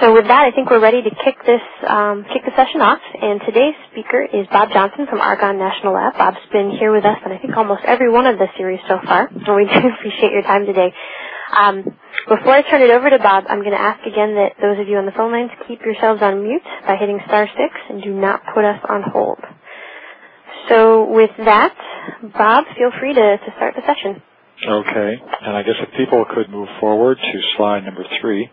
So with that, I think we're ready to kick the session off. And today's speaker is Bob Johnson from Argonne National Lab. Bob's been here with us on I think almost every one of the series so far, and we do appreciate your time today. Before I turn it over to Bob, I'm going to ask again that those of you on the phone lines keep yourselves on mute by hitting *6 and do not put us on hold. So with that, Bob, feel free to start the session. Okay, and I guess if people could move forward to slide number 3,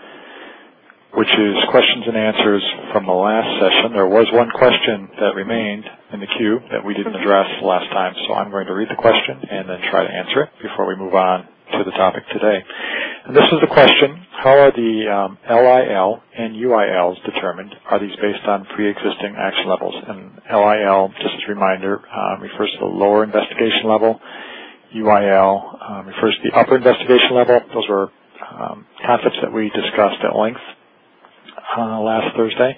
which is questions and answers from the last session. There was one question that remained in the queue that we didn't address last time, so I'm going to read the question and then try to answer it before we move on to the topic today. And this is the question: how are the LIL and UILs determined? Are these based on pre-existing action levels? And LIL, just as a reminder, refers to the lower investigation level. UIL refers to the upper investigation level. Those were concepts that we discussed at length last Thursday.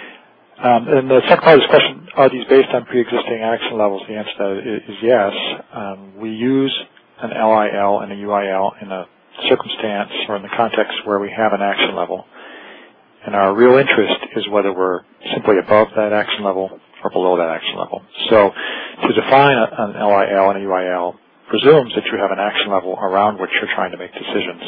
And the second part of this question, are these based on pre-existing action levels? The answer to that is yes. We use an LIL and a UIL in a circumstance or in the context where we have an action level. And our real interest is whether we're simply above that action level or below that action level. So to define an LIL and a UIL presumes that you have an action level around which you're trying to make decisions.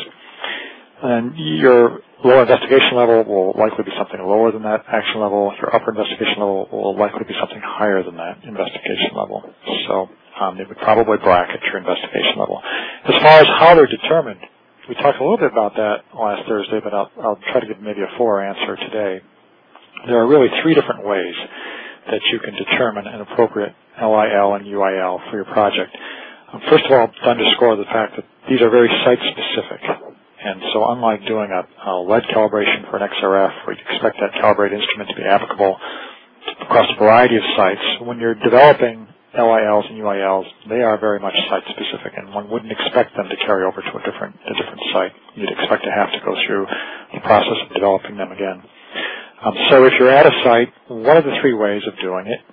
And your lower investigation level will likely be something lower than that action level. Your upper investigation level will likely be something higher than that investigation level. So it would probably bracket your investigation level. As far as how they're determined, we talked a little bit about that last Thursday, but I'll try to give maybe a fuller answer today. There are really 3 different ways that you can determine an appropriate LIL and UIL for your project. First of all, to underscore the fact that these are very site-specific. And so unlike doing a lead calibration for an XRF, where you'd expect that calibrated instrument to be applicable across a variety of sites, when you're developing LILs and UILs, they are very much site-specific, and one wouldn't expect them to carry over to a different site. You'd expect to have to go through the process of developing them again. So if you're at a site, one of the 3 ways of doing it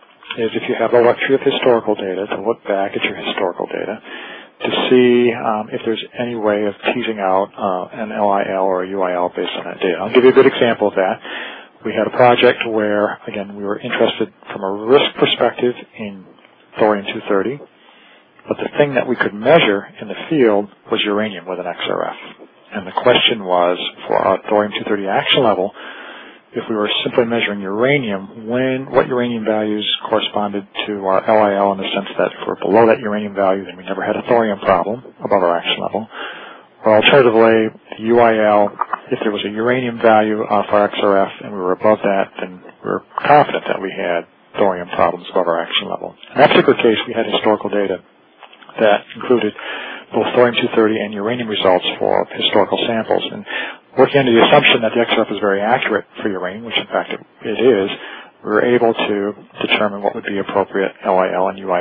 is if you have a luxury of historical data, to look back at your historical data to see if there's any way of teasing out an LIL or a UIL based on that data. I'll give you a good example of that. We had a project where, again, we were interested from a risk perspective in thorium-230, but the thing that we could measure in the field was uranium with an XRF. And the question was, for our thorium-230 action level, if we were simply measuring uranium, what uranium values corresponded to our LIL in the sense that if we're below that uranium value, then we never had a thorium problem above our action level. Or alternatively, the UIL, if there was a uranium value for our XRF and we were above that, then we were confident that we had thorium problems above our action level. In that particular case, we had historical data that included both thorium-230 and uranium results for historical samples. And working under the assumption that the XRF is very accurate for uranium, which in fact it is, we were able to determine what would be appropriate LIL and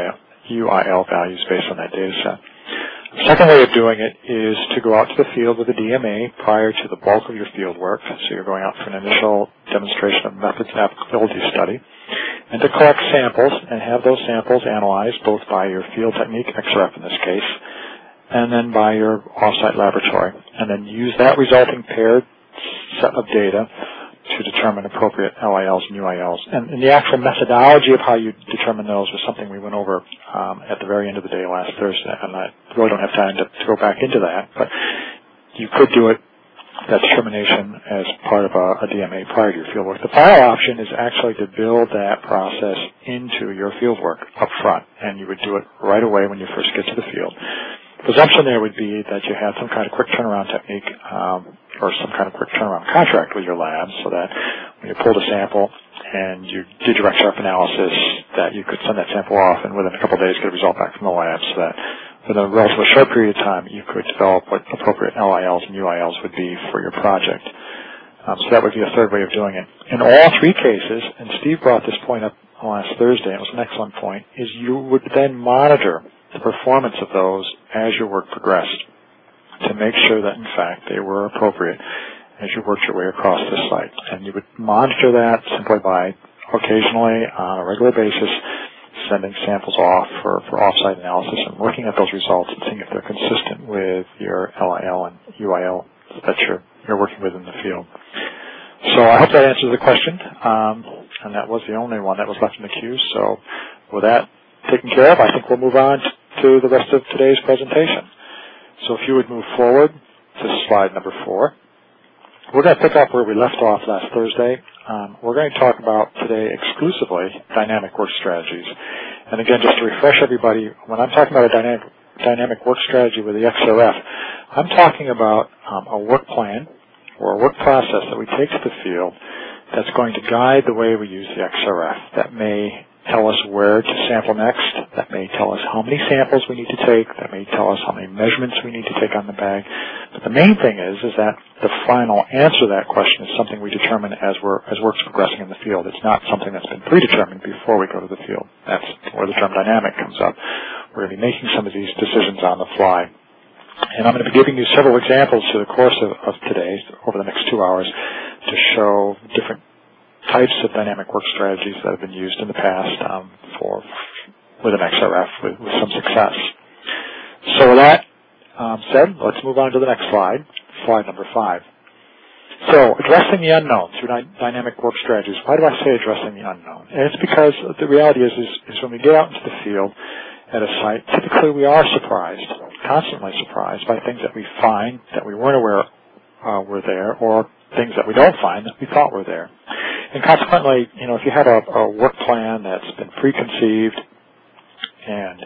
UIL values based on that data set. The second way of doing it is to go out to the field with a DMA prior to the bulk of your field work. So you're going out for an initial demonstration of methods and applicability study, and to collect samples and have those samples analyzed both by your field technique, XRF in this case, and then by your off-site laboratory, and then use that resulting paired set of data to determine appropriate LILs and UILs. And the actual methodology of how you determine those was something we went over at the very end of the day last Thursday, and I really don't have time to go back into that, but you could do it, that determination, as part of a DMA prior to your fieldwork. The final option is actually to build that process into your fieldwork up front, and you would do it right away when you first get to the field. The presumption there would be that you had some kind of quick turnaround technique or some kind of quick turnaround contract with your lab, so that when you pulled a sample and you did your XRF analysis, that you could send that sample off and within a couple of days get a result back from the lab, so that within a relatively short period of time you could develop what appropriate LILs and UILs would be for your project. So that would be a third way of doing it. In all 3 cases, and Steve brought this point up last Thursday, and it was an excellent point, is you would then monitor the performance of those as your work progressed to make sure that, in fact, they were appropriate as you worked your way across the site. And you would monitor that simply by occasionally, on a regular basis, sending samples off for off-site analysis and looking at those results and seeing if they're consistent with your LIL and UIL that you're working with in the field. So I hope that answers the question, and that was the only one that was left in the queue. So with that taken care of, I think we'll move on to the rest of today's presentation. So if you would move forward to slide number 4. We're going to pick up where we left off last Thursday. We're going to talk about today exclusively dynamic work strategies. And again, just to refresh everybody, when I'm talking about a dynamic work strategy with the XRF, I'm talking about a work plan or a work process that we take to the field that's going to guide the way we use the XRF. That may tell us where to sample next. That may tell us how many samples we need to take. That may tell us how many measurements we need to take on the bag. But the main thing is that the final answer to that question is something we determine as work's progressing in the field. It's not something that's been predetermined before we go to the field. That's where the term dynamic comes up. We're going to be making some of these decisions on the fly. And I'm going to be giving you several examples through the course of today, over the next 2 hours, to show different types of dynamic work strategies that have been used in the past with an XRF with some success. So with that said, let's move on to the next slide, slide number 5. So addressing the unknown through dynamic work strategies. Why do I say addressing the unknown? And it's because the reality is when we get out into the field at a site, typically we are surprised, constantly surprised by things that we find that we weren't aware were there, or things that we don't find that we thought were there. And consequently, if you have a work plan that's been preconceived and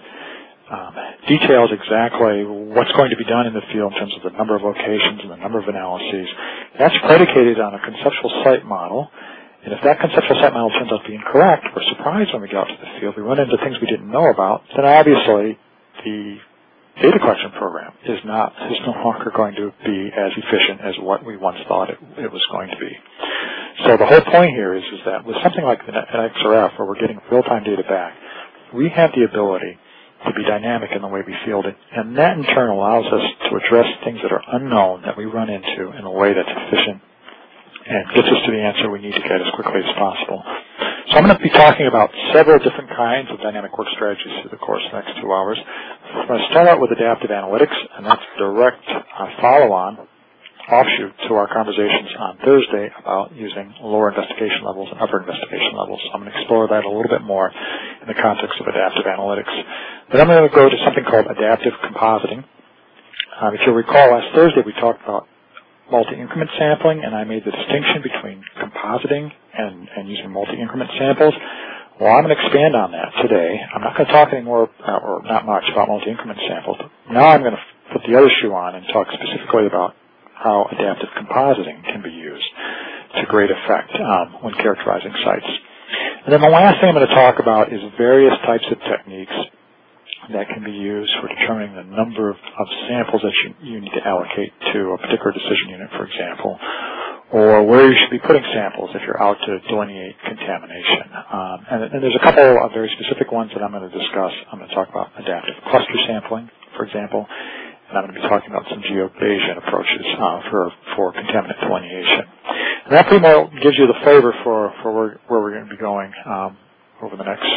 details exactly what's going to be done in the field in terms of the number of locations and the number of analyses, that's predicated on a conceptual site model. And if that conceptual site model turns out to be incorrect, we're surprised when we go out to the field, we run into things we didn't know about, then obviously the data collection program is no longer going to be as efficient as what we once thought it was going to be. So the whole point here is that with something like an XRF, where we're getting real-time data back, we have the ability to be dynamic in the way we field it, and that in turn allows us to address things that are unknown that we run into in a way that's efficient and gets us to the answer we need to get as quickly as possible. So I'm going to be talking about several different kinds of dynamic work strategies through the course of the next 2 hours. I'm going to start out with adaptive analytics, and that's a direct follow-on, offshoot to our conversations on Thursday about using lower investigation levels and upper investigation levels. So I'm going to explore that a little bit more in the context of adaptive analytics. Then I'm going to go to something called adaptive compositing. If you'll recall, last Thursday we talked about multi-increment sampling, and I made the distinction between compositing and using multi-increment samples. Well, I'm going to expand on that today. I'm not going to talk anymore, or not much, about multi-increment samples. Now I'm going to put the other shoe on and talk specifically about how adaptive compositing can be used to great effect when characterizing sites. And then the last thing I'm going to talk about is various types of techniques that can be used for determining the number of samples that you need to allocate to a particular decision unit, for example, or where you should be putting samples if you're out to delineate contamination. And there's a couple of very specific ones that I'm going to discuss. I'm going to talk about adaptive cluster sampling, for example, and I'm going to be talking about some geo-Bayesian approaches for contaminant delineation. And that pretty much gives you the flavor for where we're going to be going over the next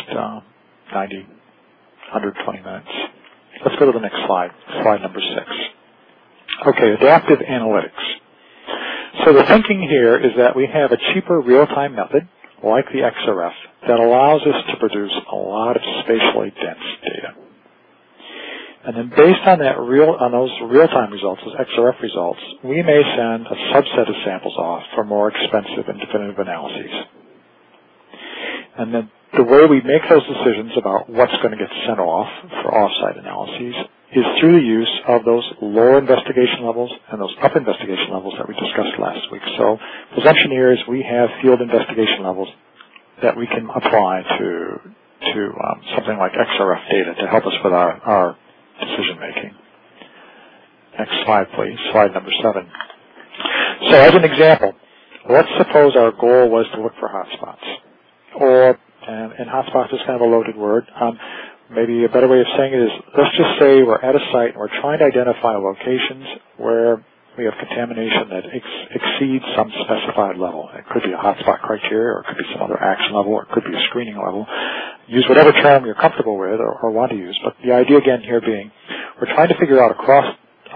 120 minutes. Let's go to the next slide, slide number 6. Okay, adaptive analytics. So the thinking here is that we have a cheaper real-time method, like the XRF, that allows us to produce a lot of spatially dense data. And then based on those real-time results, those XRF results, we may send a subset of samples off for more expensive and definitive analyses. And then the way we make those decisions about what's going to get sent off for off-site analyses is through the use of those lower investigation levels and those up investigation levels that we discussed last week. So presumption here is we have field investigation levels that we can apply to something like XRF data to help us with our decision making. Next slide, please. Slide number 7. So as an example, let's suppose our goal was to look for hotspots, and hotspots is kind of a loaded word. Maybe a better way of saying it is, let's just say we're at a site and we're trying to identify locations where we have contamination that exceeds some specified level. It could be a hotspot criteria, or it could be some other action level, or it could be a screening level. Use whatever term you're comfortable with or want to use. But the idea again here being, we're trying to figure out across a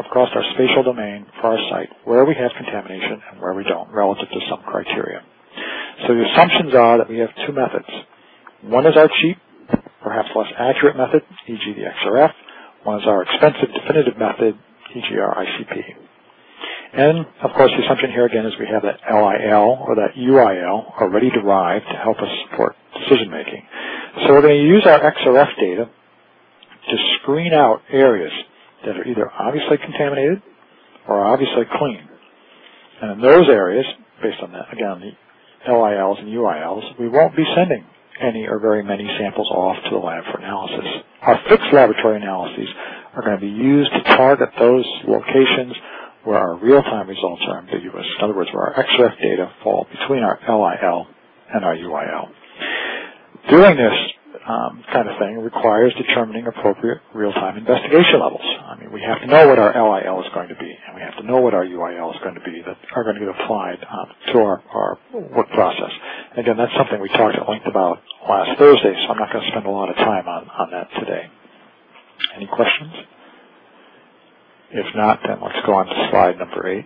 across our spatial domain for our site where we have contamination and where we don't relative to some criteria. So the assumptions are that we have two methods. One is our cheap, perhaps less accurate method, e.g. the XRF. One is our expensive, definitive method, e.g. our ICP. And, of course, the assumption here again is we have that LIL or that UIL already derived to help us support decision making. So we're going to use our XRF data to screen out areas that are either obviously contaminated or obviously clean. And in those areas, based on that, again, the LILs and UILs, we won't be sending any or very many samples off to the lab for analysis. Our fixed laboratory analyses are going to be used to target those locations where our real-time results are ambiguous. In other words, where our XRF data fall between our LIL and our UIL. Doing this kind of thing requires determining appropriate real-time investigation levels. I mean, we have to know what our LIL is going to be, and we have to know what our UIL is going to be that are going to get applied to our work process. And again, that's something we talked at length about last Thursday, so I'm not going to spend a lot of time on that today. Any questions? If not, then let's go on to slide number 8.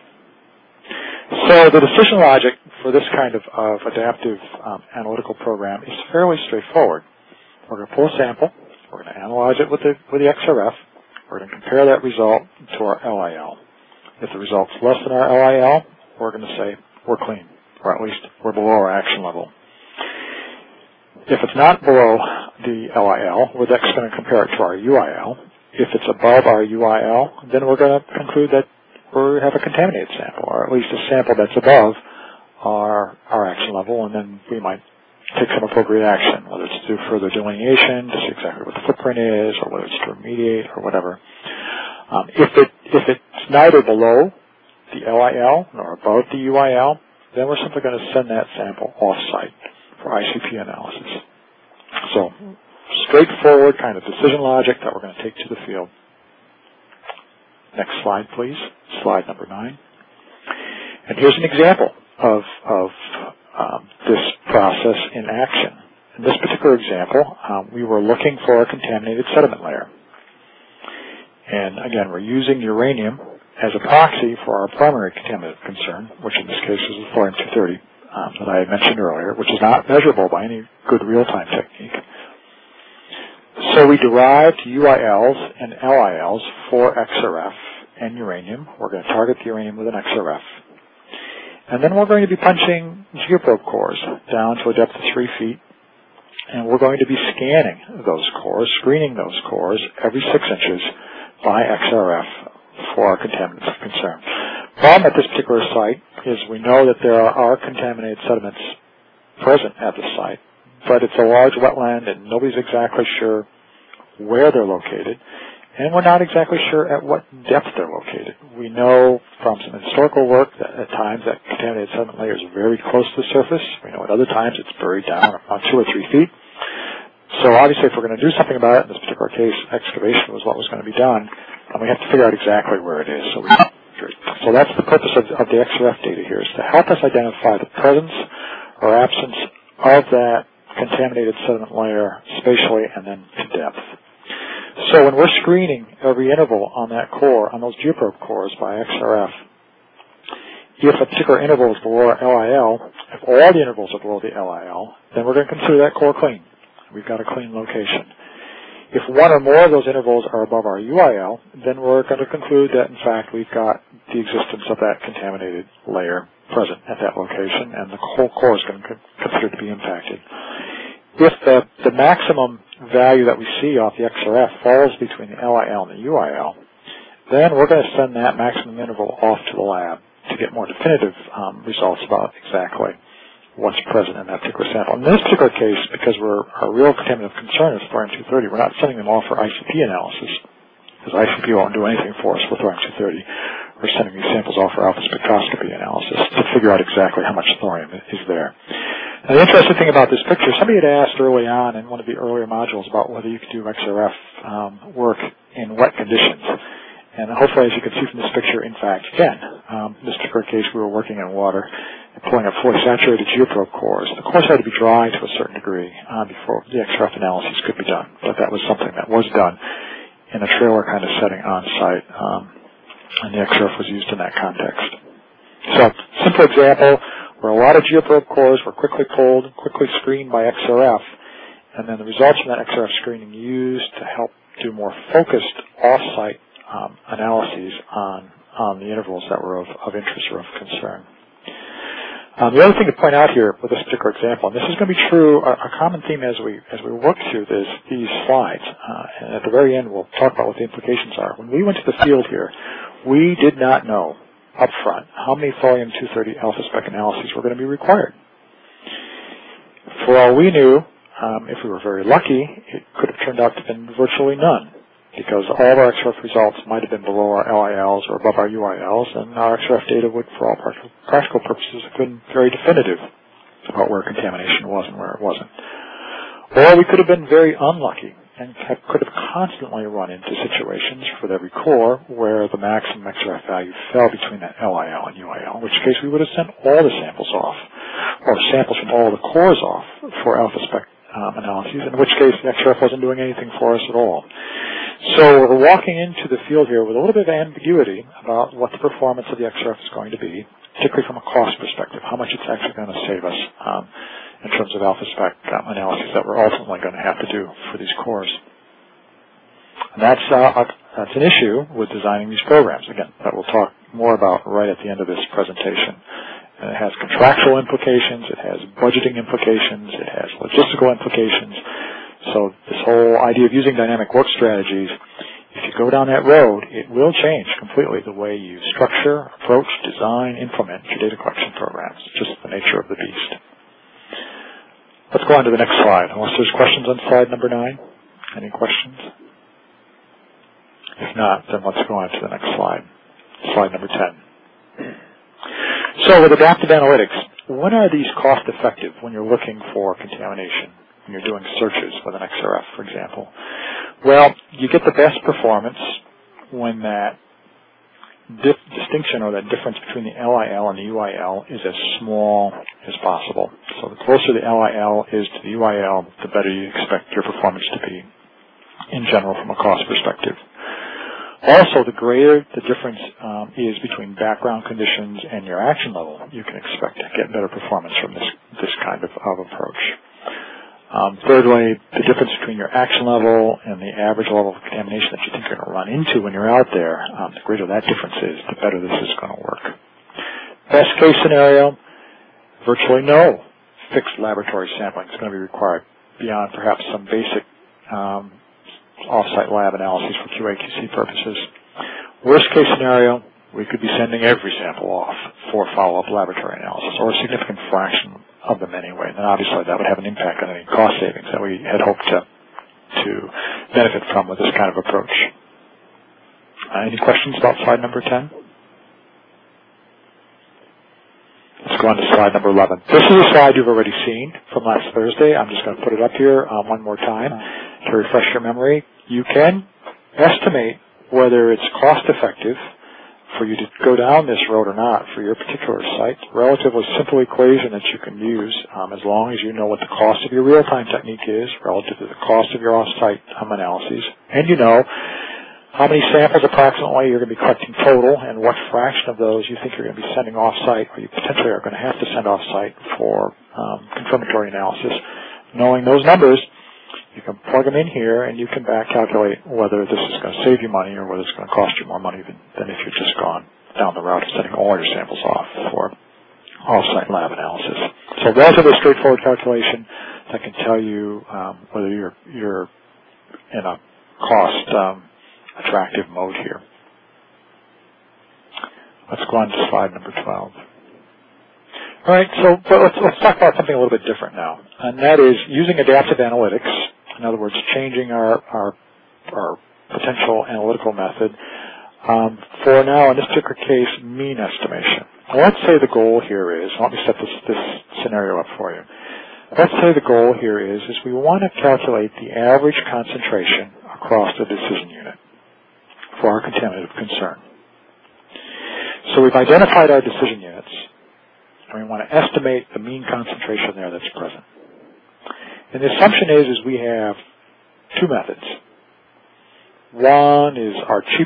So the decision logic for this kind of adaptive analytical program is fairly straightforward. We're going to pull a sample. We're going to analyze it with the XRF. We're going to compare that result to our LIL. If the result's less than our LIL, we're going to say we're clean, or at least we're below our action level. If it's not below the LIL, we're next going to compare it to our UIL. If it's above our UIL, then we're going to conclude that we have a contaminated sample, or at least a sample that's above our action level, and then we might take some appropriate action, whether it's to do further delineation, to see exactly what the footprint is, or whether it's to remediate, or whatever. If it's neither below the LIL nor above the UIL, then we're simply going to send that sample off-site for ICP analysis. So, straightforward kind of decision logic that we're going to take to the field. Next slide, please. Slide number 9. And here's an example of this process in action. In this particular example, we were looking for a contaminated sediment layer. And again, we're using uranium as a proxy for our primary contaminant concern, which in this case is the thorium-230 that I had mentioned earlier, which is not measurable by any good real-time technique. So we derived UILs and LILs for XRF and uranium. We're going to target the uranium with an XRF. And then we're going to be punching geoprobe cores down to a depth of 3 feet. And we're going to be scanning those cores, screening those cores every 6 inches by XRF for our contaminants of concern. The problem at this particular site is we know that there are contaminated sediments present at the site, but it's a large wetland and nobody's exactly sure where they're located. And we're not exactly sure at what depth they're located. We know from some historical work that at times that contaminated sediment layer is very close to the surface. We know at other times it's buried down about 2 or 3 feet. So obviously if we're going to do something about it, in this particular case, excavation was what was going to be done, and we have to figure out exactly where it is. So that's the purpose of the XRF data here, is to help us identify the presence or absence of that contaminated sediment layer spatially and then to depth. So when we're screening every interval on that core, on those geoprobe cores by XRF, if a particular interval is below our LIL, if all the intervals are below the LIL, then we're going to consider that core clean. We've got a clean location. If one or more of those intervals are above our UIL, then we're going to conclude that, in fact, we've got the existence of that contaminated layer present at that location, and the whole core is going to be considered to be impacted. If the maximum value that we see off the XRF falls between the LIL and the UIL, then we're going to send that maximum interval off to the lab to get more definitive results about exactly what's present in that particular sample. In this particular case, because our real contaminant of concern is thorium-230, we're not sending them off for ICP analysis, because ICP won't do anything for us with thorium-230. We're sending these samples off for alpha spectroscopy analysis to figure out exactly how much thorium is there. Now, the interesting thing about this picture, somebody had asked early on in one of the earlier modules about whether you could do XRF work in wet conditions. And hopefully, as you can see from this picture, in fact, you can. In this particular case, we were working in water and pulling up fully saturated geoprobe cores. The cores had to be dry to a certain degree before the XRF analysis could be done. But that was something that was done in a trailer kind of setting on site and the XRF was used in that context. So, simple example where a lot of geoprobe cores were quickly pulled, quickly screened by XRF, and then the results from that XRF screening used to help do more focused off-site analyses on the intervals that were of interest or of concern. The other thing to point out here with this particular example, and this is going to be true, a common theme as we work through these slides, and at the very end we'll talk about what the implications are. When we went to the field here, we did not know up front how many Thorium-230 alpha spec analyses were going to be required. For all we knew, if we were very lucky, it could have turned out to have been virtually none, because all of our XRF results might have been below our LILs or above our UILs, and our XRF data would, for all practical purposes, have been very definitive about where contamination was and where it wasn't. Or we could have been very unlucky and could have constantly run into situations with every core where the maximum XRF value fell between that LIL and UIL, in which case we would have sent all the samples off, or samples from all the cores off for alpha spec analyses, in which case the XRF wasn't doing anything for us at all. So we're walking into the field here with a little bit of ambiguity about what the performance of the XRF is going to be, particularly from a cost perspective, how much it's actually going to save us in terms of alpha spec analyses that we're ultimately going to have to do for these cores. And that's an issue with designing these programs, again, that we'll talk more about right at the end of this presentation. And it has contractual implications, it has budgeting implications, it has logistical implications. So this whole idea of using dynamic work strategies, if you go down that road, it will change completely the way you structure, approach, design, implement your data collection programs. It's just the nature of the beast. Let's go on to the next slide. Unless there's questions on slide number 9. Any questions? If not, then let's go on to the next slide. Slide number 10. So with adaptive analytics, when are these cost effective when you're looking for contamination? When you're doing searches with an XRF, for example? Well, you get the best performance when that distinction or that difference between the LIL and the UIL is as small as possible. So the closer the LIL is to the UIL, the better you expect your performance to be in general from a cost perspective. Also, the greater the difference is between background conditions and your action level, you can expect to get better performance from this kind of approach. Thirdly, the difference between your action level and the average level of contamination that you think you're going to run into when you're out there, the greater that difference is, the better this is going to work. Best case scenario, virtually no fixed laboratory sampling is going to be required beyond perhaps some basic off-site lab analyses for QA/QC purposes. Worst case scenario, we could be sending every sample off for follow-up laboratory analysis, or a significant fraction of them anyway. And obviously that would have an impact on any cost savings that we had hoped to benefit from with this kind of approach. Any questions about slide number 10? Let's go on to slide number 11. This is a slide you've already seen from last Thursday. I'm just going to put it up here one more time to refresh your memory. You can estimate whether it's cost effective for you to go down this road or not for your particular site. Relatively simple equation that you can use as long as you know what the cost of your real-time technique is relative to the cost of your off-site analyses, and you know how many samples approximately you're going to be collecting total and what fraction of those you think you're going to be sending off-site or you potentially are going to have to send off-site for confirmatory analysis. Knowing those numbers, you can plug them in here and you can back calculate whether this is going to save you money or whether it's going to cost you more money than if you've just gone down the route of sending all your samples off for off-site lab analysis. So relatively straightforward calculation that can tell you whether you're in a cost attractive mode here. Let's go on to slide number 12. All right, so let's talk about something a little bit different now, and that is using adaptive analytics. In other words, changing our potential analytical method for now, in this particular case, mean estimation. Now, let's say the goal here is, let me set this scenario up for you. Let's say the goal here is we want to calculate the average concentration across the decision unit for our contaminative concern. So we've identified our decision units, and we want to estimate the mean concentration there that's present. And the assumption is we have two methods. One is our cheaper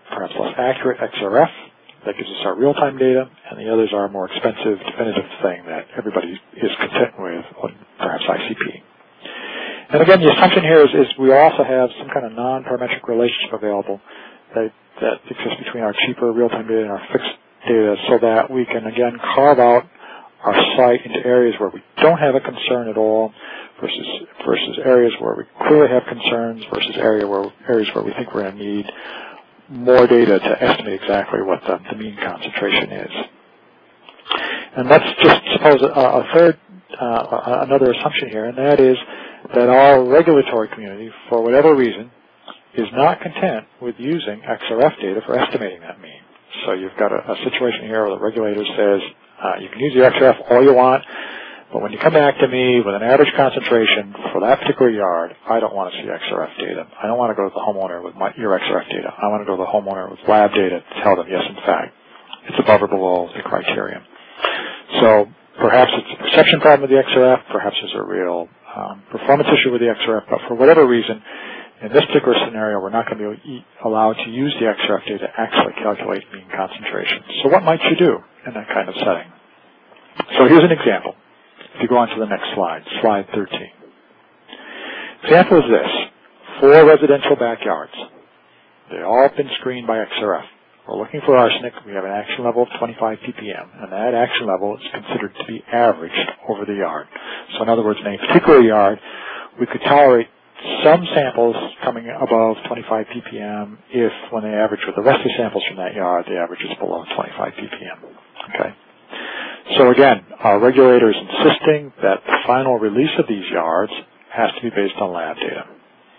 perhaps less accurate XRF that gives us our real-time data, and the others are more expensive, definitive thing that everybody is content with, perhaps ICP. And again, the assumption here is we also have some kind of non-parametric relationship available that exists between our cheaper real-time data and our fixed data, so that we can, again, carve out our site into areas where we don't have a concern at all versus areas where we clearly have concerns versus areas where we think we're going to need more data to estimate exactly what the mean concentration is. And let's just suppose another assumption here, and that is that our regulatory community, for whatever reason, is not content with using XRF data for estimating that mean. So you've got a situation here where the regulator says, you can use the XRF all you want, but when you come back to me with an average concentration for that particular yard, I don't want to see XRF data. I don't want to go to the homeowner with your XRF data. I want to go to the homeowner with lab data to tell them, yes, in fact, it's above or below the criterion. So perhaps it's a perception problem with the XRF. Perhaps there's a real performance issue with the XRF. But for whatever reason, in this particular scenario, we're not going to be allowed to use the XRF data to actually calculate mean concentration. So what might you do in that kind of setting? So here's an example. If you go on to the next slide, slide 13. Example is this. 4 residential backyards. They all have been screened by XRF. We're looking for arsenic. We have an action level of 25 ppm, and that action level is considered to be averaged over the yard. So in other words, in a particular yard, we could tolerate some samples coming above 25 ppm if, when they average with the rest of the samples from that yard, the average is below 25 ppm. Okay. So again, our regulator is insisting that the final release of these yards has to be based on lab data.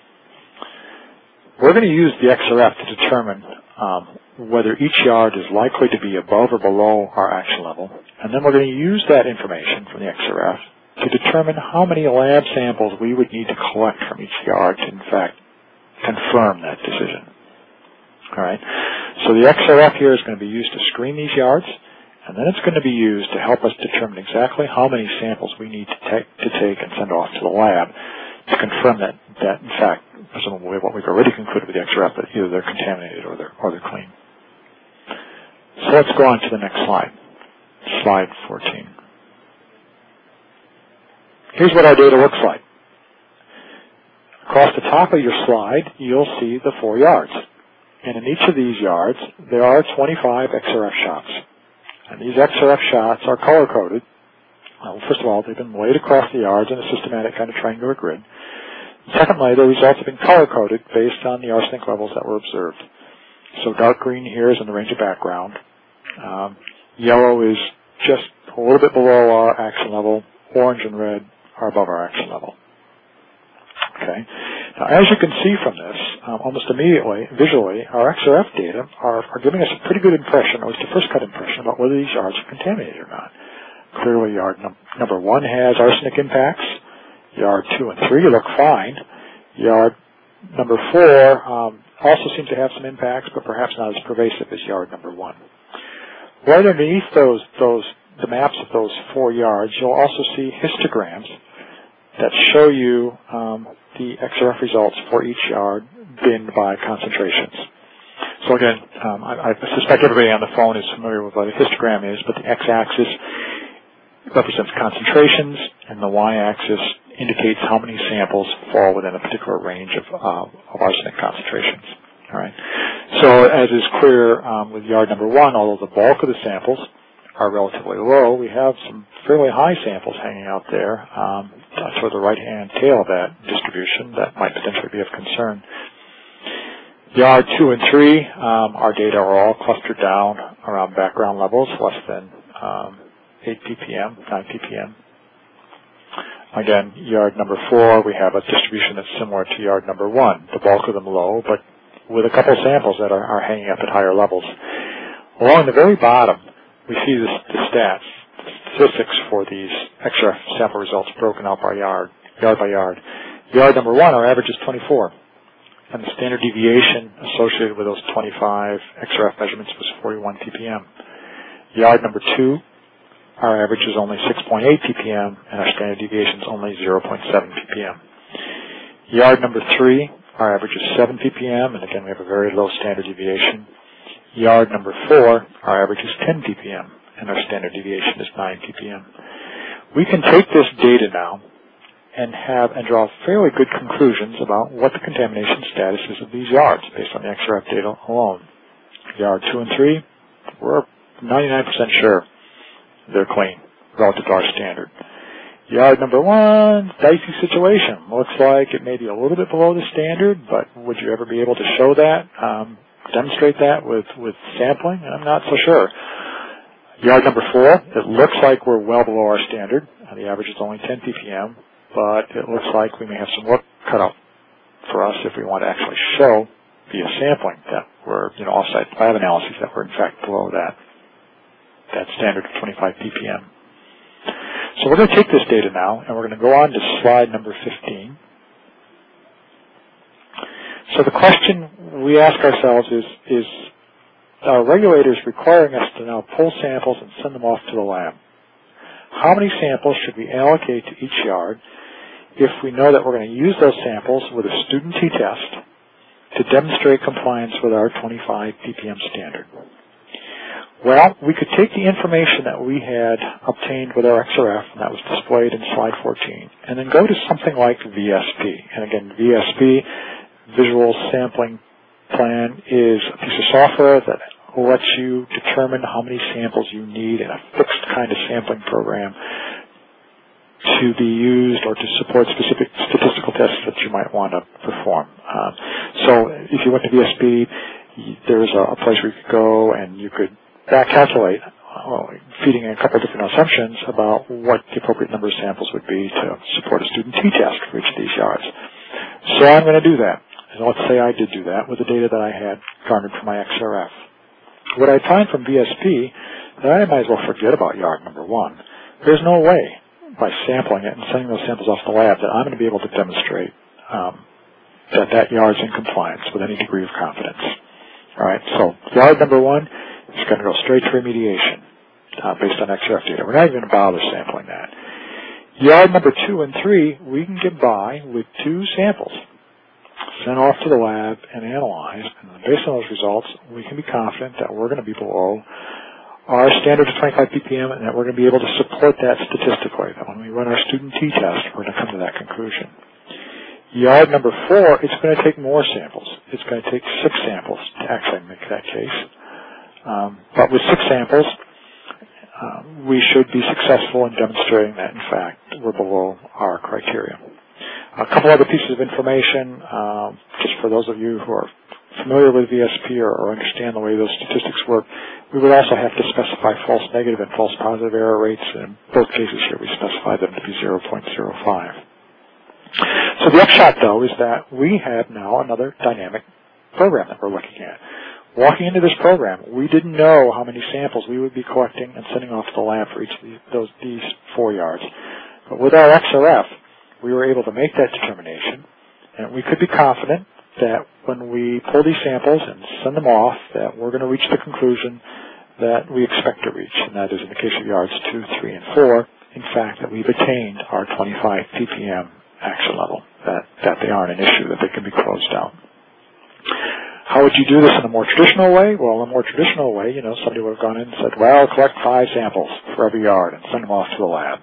We're going to use the XRF to determine whether each yard is likely to be above or below our action level, and then we're going to use that information from the XRF to determine how many lab samples we would need to collect from each yard to, in fact, confirm that decision. All right. So the XRF here is going to be used to screen these yards, and then it's going to be used to help us determine exactly how many samples we need to take and send off to the lab to confirm that in fact, presumably what we've already concluded with the XRF, that either they're contaminated or they're clean. So let's go on to the next slide, slide 14. Here's what our data looks like. Across the top of your slide, you'll see the 4 yards. And in each of these yards, there are 25 XRF shots. And these XRF shots are color-coded. Well, first of all, they've been laid across the yards in a systematic kind of triangular grid. Secondly, the results have been color-coded based on the arsenic levels that were observed. So dark green here is in the range of background. Yellow is just a little bit below our action level. Orange and red are above our action level. Okay. Now, as you can see from this, almost immediately, visually, our XRF data are giving us a pretty good impression, or at least a first-cut impression, about whether these yards are contaminated or not. Clearly, yard number 1 has arsenic impacts. Yard 2 and 3 look fine. Yard number 4 also seems to have some impacts, but perhaps not as pervasive as yard number 1. Right underneath the maps of those 4 yards, you'll also see histograms that show you the XRF results for each yard binned by concentrations. So again, I suspect everybody on the phone is familiar with what a histogram is, but the x-axis represents concentrations, and the y-axis indicates how many samples fall within a particular range of arsenic concentrations. All right. So as is clear with yard number 1, although the bulk of the samples are relatively low, we have some fairly high samples hanging out there toward the right-hand tail of that distribution that might potentially be of concern. Yard 2 and 3, our data are all clustered down around background levels, less than 8 ppm, 9 ppm. Again, yard number 4, we have a distribution that's similar to yard number 1, the bulk of them low, but with a couple samples that are hanging up at higher levels. Along the very bottom, we see the statistics for these XRF sample results broken out by yard by yard. Yard number 1, our average is 24, and the standard deviation associated with those 25 XRF measurements was 41 ppm. Yard number 2, our average is only 6.8 ppm, and our standard deviation is only 0.7 ppm. Yard number 3, our average is 7 ppm, and again we have a very low standard deviation. Yard number 4, our average is 10 ppm, and our standard deviation is 9 ppm. We can take this data now and draw fairly good conclusions about what the contamination status is of these yards based on the XRF data alone. Yard 2 and 3, we're 99% sure they're clean relative to our standard. Yard number 1, dicey situation. Looks like it may be a little bit below the standard, but would you ever be able to show that, demonstrate that with sampling? I'm not so sure. Yard number 4, it looks like we're well below our standard. The average is only 10 ppm, but it looks like we may have some work cut out for us if we want to actually show via sampling that we're, off-site lab analyses that we're in fact below that standard of 25 ppm. So we're going to take this data now, and we're going to go on to slide number 15. So the question we ask ourselves is are regulators requiring us to now pull samples and send them off to the lab? How many samples should we allocate to each yard if we know that we're going to use those samples with a student t-test to demonstrate compliance with our 25 ppm standard? Well, we could take the information that we had obtained with our XRF, and that was displayed in slide 14, and then go to something like VSP. And again, VSP, Visual Sampling Plan, is a piece of software that lets you determine how many samples you need in a fixed kind of sampling program to be used or to support specific statistical tests that you might want to perform. So if you went to VSP, there's a place where you could go and you could back calculate, feeding in a couple of different assumptions about what the appropriate number of samples would be to support a student t-test for each of these yards. So I'm going to do that. And let's say I did do that with the data that I had garnered from my XRF. What I find from VSP, that I might as well forget about yard number 1. There's no way, by sampling it and sending those samples off to the lab, that I'm going to be able to demonstrate that yard's in compliance with any degree of confidence. All right, so yard number 1 is going to go straight to remediation based on XRF data. We're not even going to bother sampling that. Yard number 2 and 3, we can get by with 2 samples sent off to the lab and analyzed, and based on those results, we can be confident that we're going to be below our standard of 25 ppm and that we're going to be able to support that statistically, that when we run our student t-test, we're going to come to that conclusion. Yard number 4, it's going to take more samples. It's going to take 6 samples to actually make that case. But with 6 samples, we should be successful in demonstrating that, in fact, we're below our criteria. A couple other pieces of information, just for those of you who are familiar with VSP or understand the way those statistics work, we would also have to specify false negative and false positive error rates. In both cases here, we specify them to be 0.05. So the upshot, though, is that we have now another dynamic program that we're looking at. Walking into this program, we didn't know how many samples we would be collecting and sending off to the lab for each of these 4 yards. But with our XRF, we were able to make that determination, and we could be confident that when we pull these samples and send them off, that we're going to reach the conclusion that we expect to reach, and that is in the case of yards 2, 3, and 4, in fact, that we've attained our 25 ppm action level, that they aren't an issue, that they can be closed out. How would you do this in a more traditional way? Well, in a more traditional way, somebody would have gone in and said, well, collect 5 samples for every yard and send them off to the lab.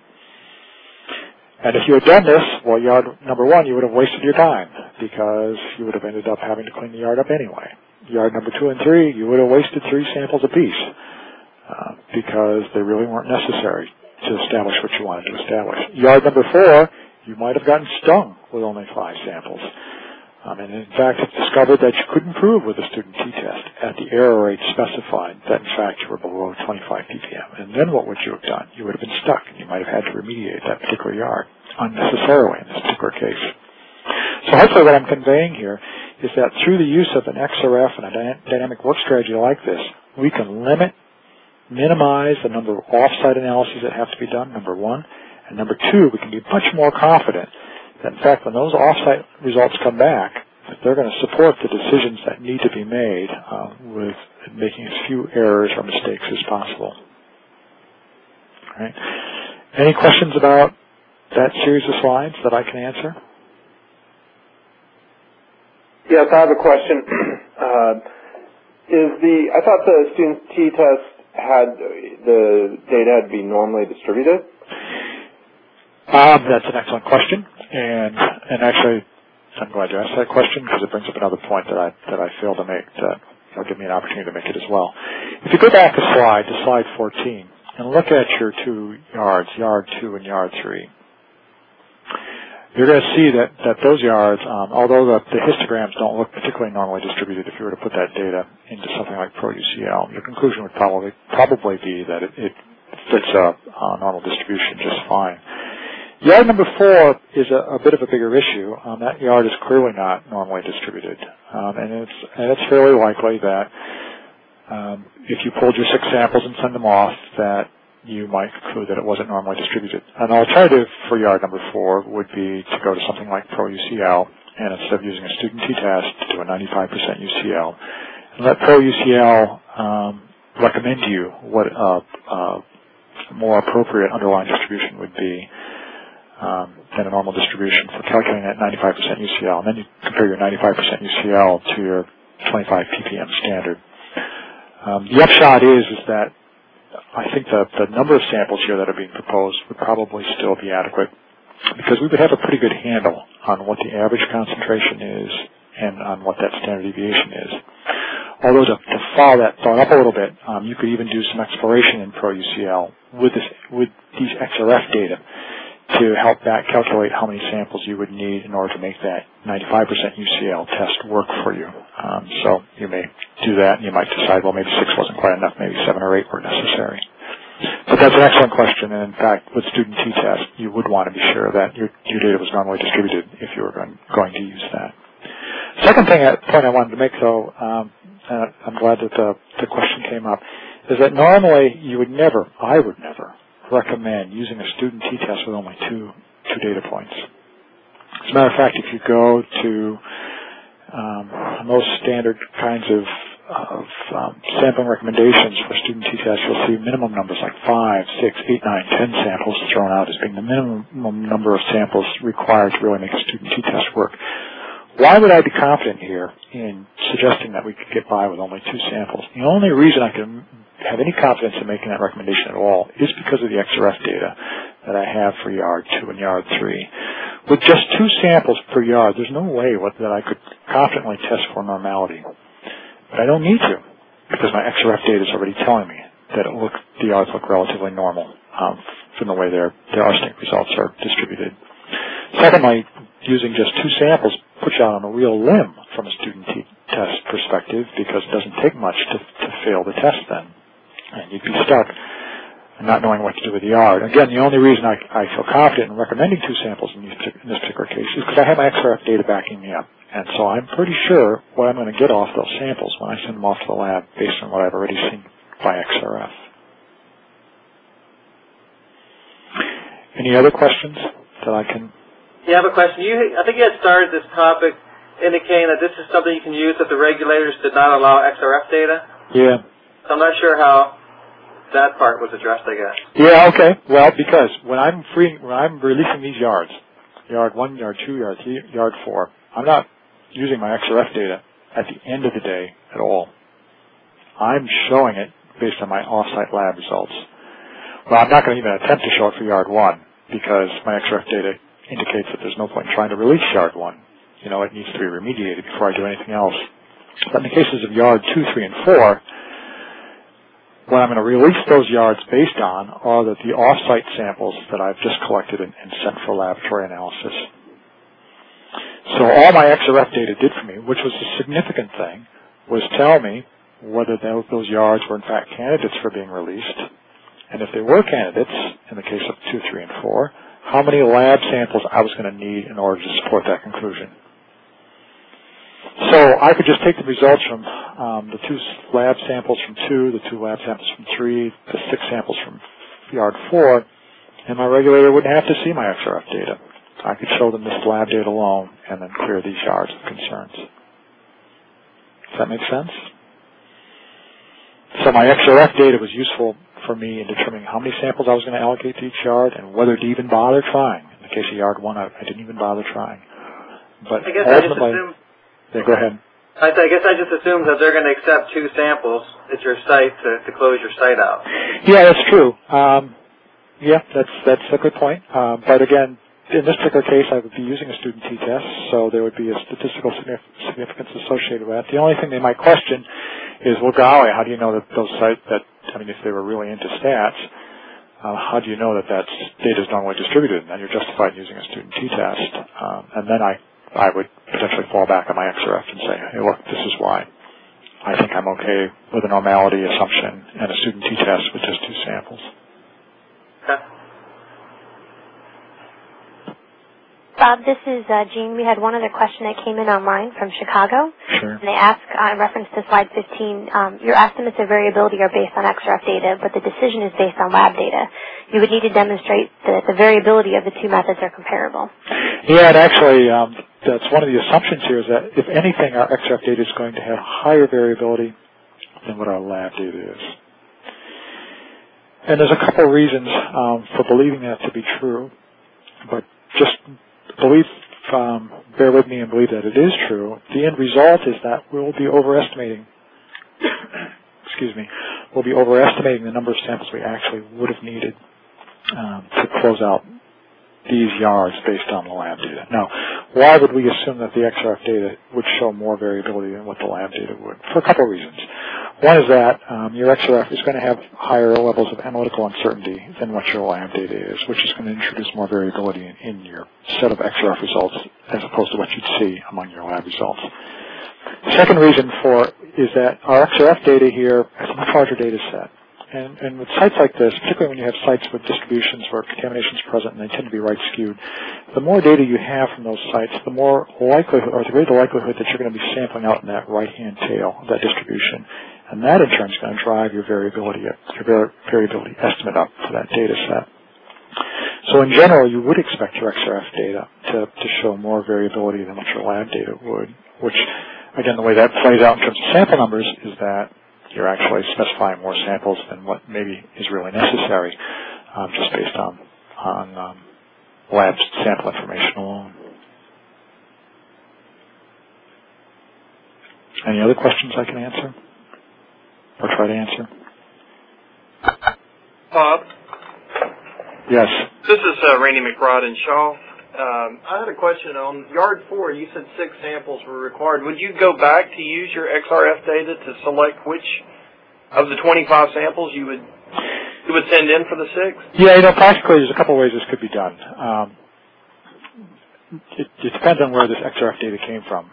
And if you had done this, well, yard number 1, you would have wasted your time because you would have ended up having to clean the yard up anyway. Yard number 2 and 3, you would have wasted 3 samples apiece because they really weren't necessary to establish what you wanted to establish. Yard number 4, you might have gotten stung with only 5 samples. And in fact, it's discovered that you couldn't prove with a student t-test at the error rate specified that in fact you were below 25 ppm. And then what would you have done? You would have been stuck, and you might have had to remediate that particular yard unnecessarily in this particular case. So hopefully what I'm conveying here is that through the use of an XRF and a dynamic work strategy like this, we can minimize the number of off-site analyses that have to be done, number 1. And number 2, we can be much more confident that, in fact, when those off-site results come back, that they're going to support the decisions that need to be made with making as few errors or mistakes as possible. All right. Any questions about that series of slides that I can answer? Yes, I have a question. I thought the student t-test the data had to be normally distributed? That's an excellent question, and actually, I'm glad you asked that question because it brings up another point that I failed to make that will give me an opportunity to make it as well. If you go back a slide, to slide 14, and look at your two yards, yard 2 and yard 3, you're going to see that those yards, although the histograms don't look particularly normally distributed, if you were to put that data into something like ProUCL, your conclusion would probably be that it fits a normal distribution just fine. Yard number 4 is a bit of a bigger issue. That yard is clearly not normally distributed, and it's fairly likely that if you pulled your 6 samples and sent them off, that you might conclude that it wasn't normally distributed. An alternative for yard number 4 would be to go to something like ProUCL, and instead of using a student t-test, do a 95% UCL, and let ProUCL recommend to you what a more appropriate underlying distribution would be than a normal distribution for calculating that 95% UCL. And then you compare your 95% UCL to your 25 ppm standard. The upshot is that I think the number of samples here that are being proposed would probably still be adequate because we would have a pretty good handle on what the average concentration is and on what that standard deviation is. Although to follow that thought up a little bit, you could even do some exploration in ProUCL with these XRF data to help back calculate how many samples you would need in order to make that 95% UCL test work for you. So you may do that, and you might decide, well, maybe 6 wasn't quite enough, maybe 7 or 8 were necessary. But that's an excellent question, and in fact, with student t-test, you would want to be sure that your data was normally distributed if you were going to use that. Second point I wanted to make, though, and I'm glad that the question came up, is that normally I would never recommend using a student t-test with only two data points. As a matter of fact, if you go to most standard kinds of sampling recommendations for student t-tests, you'll see minimum numbers like 5, 6, 8, 9, 10 samples thrown out as being the minimum number of samples required to really make a student t-test work. Why would I be confident here in suggesting that we could get by with only 2 samples? The only reason I can have any confidence in making that recommendation at all is because of the XRF data that I have for yard 2 and yard 3. With just 2 samples per yard, there's no way that I could confidently test for normality. But I don't need to, because my XRF data is already telling me that the yards look relatively normal from the way their arsenic results are distributed. Secondly, using just 2 samples puts you out on a real limb from a student t-test perspective because it doesn't take much to fail the test then. And you'd be stuck not knowing what to do with the yard. Again, the only reason I feel confident in recommending 2 samples in this particular case is because I have my XRF data backing me up. And so I'm pretty sure what I'm going to get off those samples when I send them off to the lab based on what I've already seen by XRF. Any other questions that I can... Yeah, I have a question. I think you had started this topic indicating that this is something you can use if the regulators did not allow XRF data. Yeah. So I'm not sure how that part was addressed, I guess. Yeah, okay. Well, because when I'm releasing these yards, yard 1, yard 2, yard 3, yard 4, I'm not using my XRF data at the end of the day at all. I'm showing it based on my off-site lab results. Well, I'm not going to even attempt to show it for yard 1 because my XRF data indicates that there's no point in trying to release yard 1. You know, it needs to be remediated before I do anything else. But in the cases of yard 2, 3, and 4, what I'm going to release those yards based on are the off-site samples that I've just collected and sent for laboratory analysis. So all my XRF data did for me, which was a significant thing, was tell me whether those yards were in fact candidates for being released, and if they were candidates, in the case of 2, 3, and 4, how many lab samples I was going to need in order to support that conclusion. So I could just take the results from the 2 lab samples from 2, the 2 lab samples from 3, the 6 samples from yard 4, and my regulator wouldn't have to see my XRF data. I could show them this lab data alone and then clear these yards of concerns. Does that make sense? So my XRF data was useful for me in determining how many samples I was going to allocate to each yard and whether to even bother trying. In the case of yard 1, I didn't even bother trying. But I guess I just assumed Yeah, go ahead. I guess I just assumed that they're going to accept 2 samples at your site to close your site out. Yeah, that's true. Yeah, that's a good point. But again, in this particular case, I would be using a student t-test, so there would be a statistical significance associated with that. The only thing they might question is, well, golly, how do you know that those sites if they were really into stats, how do you know that data is normally distributed? And then you're justified in using a student t-test. And then I would potentially fall back on my XRF and say, hey, look, this is why I think I'm okay with a normality assumption and a student t-test with just 2 samples. Okay. Bob, this is Jean. We had one other question that came in online from Chicago. Sure. And they ask, in reference to slide 15, your estimates of variability are based on XRF data, but the decision is based on lab data. You would need to demonstrate that the variability of the 2 methods are comparable. Yeah, and actually, that's one of the assumptions here is that, if anything, our XRF data is going to have higher variability than what our lab data is. And there's a couple of reasons for believing that to be true, but just bear with me and believe that it is true. The end result is that we'll be overestimating the number of samples we actually would have needed to close out these yards based on the lab data. Now, why would we assume that the XRF data would show more variability than what the lab data would? For a couple of reasons. One is that your XRF is going to have higher levels of analytical uncertainty than what your lab data is, which is going to introduce more variability in your set of XRF results as opposed to what you'd see among your lab results. The second reason is that our XRF data here has a much larger data set. And with sites like this, particularly when you have sites with distributions where contamination is present and they tend to be right skewed, the more data you have from those sites, the more likelihood, or the greater the likelihood that you're going to be sampling out in that right-hand tail of that distribution. And that, in turn, is going to drive your variability estimate up for that data set. So in general, you would expect your XRF data to show more variability than what your lab data would, which, again, the way that plays out in terms of sample numbers is that you're actually specifying more samples than what maybe is really necessary, just based on lab sample information alone. Any other questions I can answer? Or try to answer? Bob? Yes. This is Randy McBride in Shaw. I had a question on yard 4. You said 6 samples were required. Would you go back to use your XRF data to select which of the 25 samples you would send in for the 6? Yeah, practically there's a couple of ways this could be done. It depends on where this XRF data came from.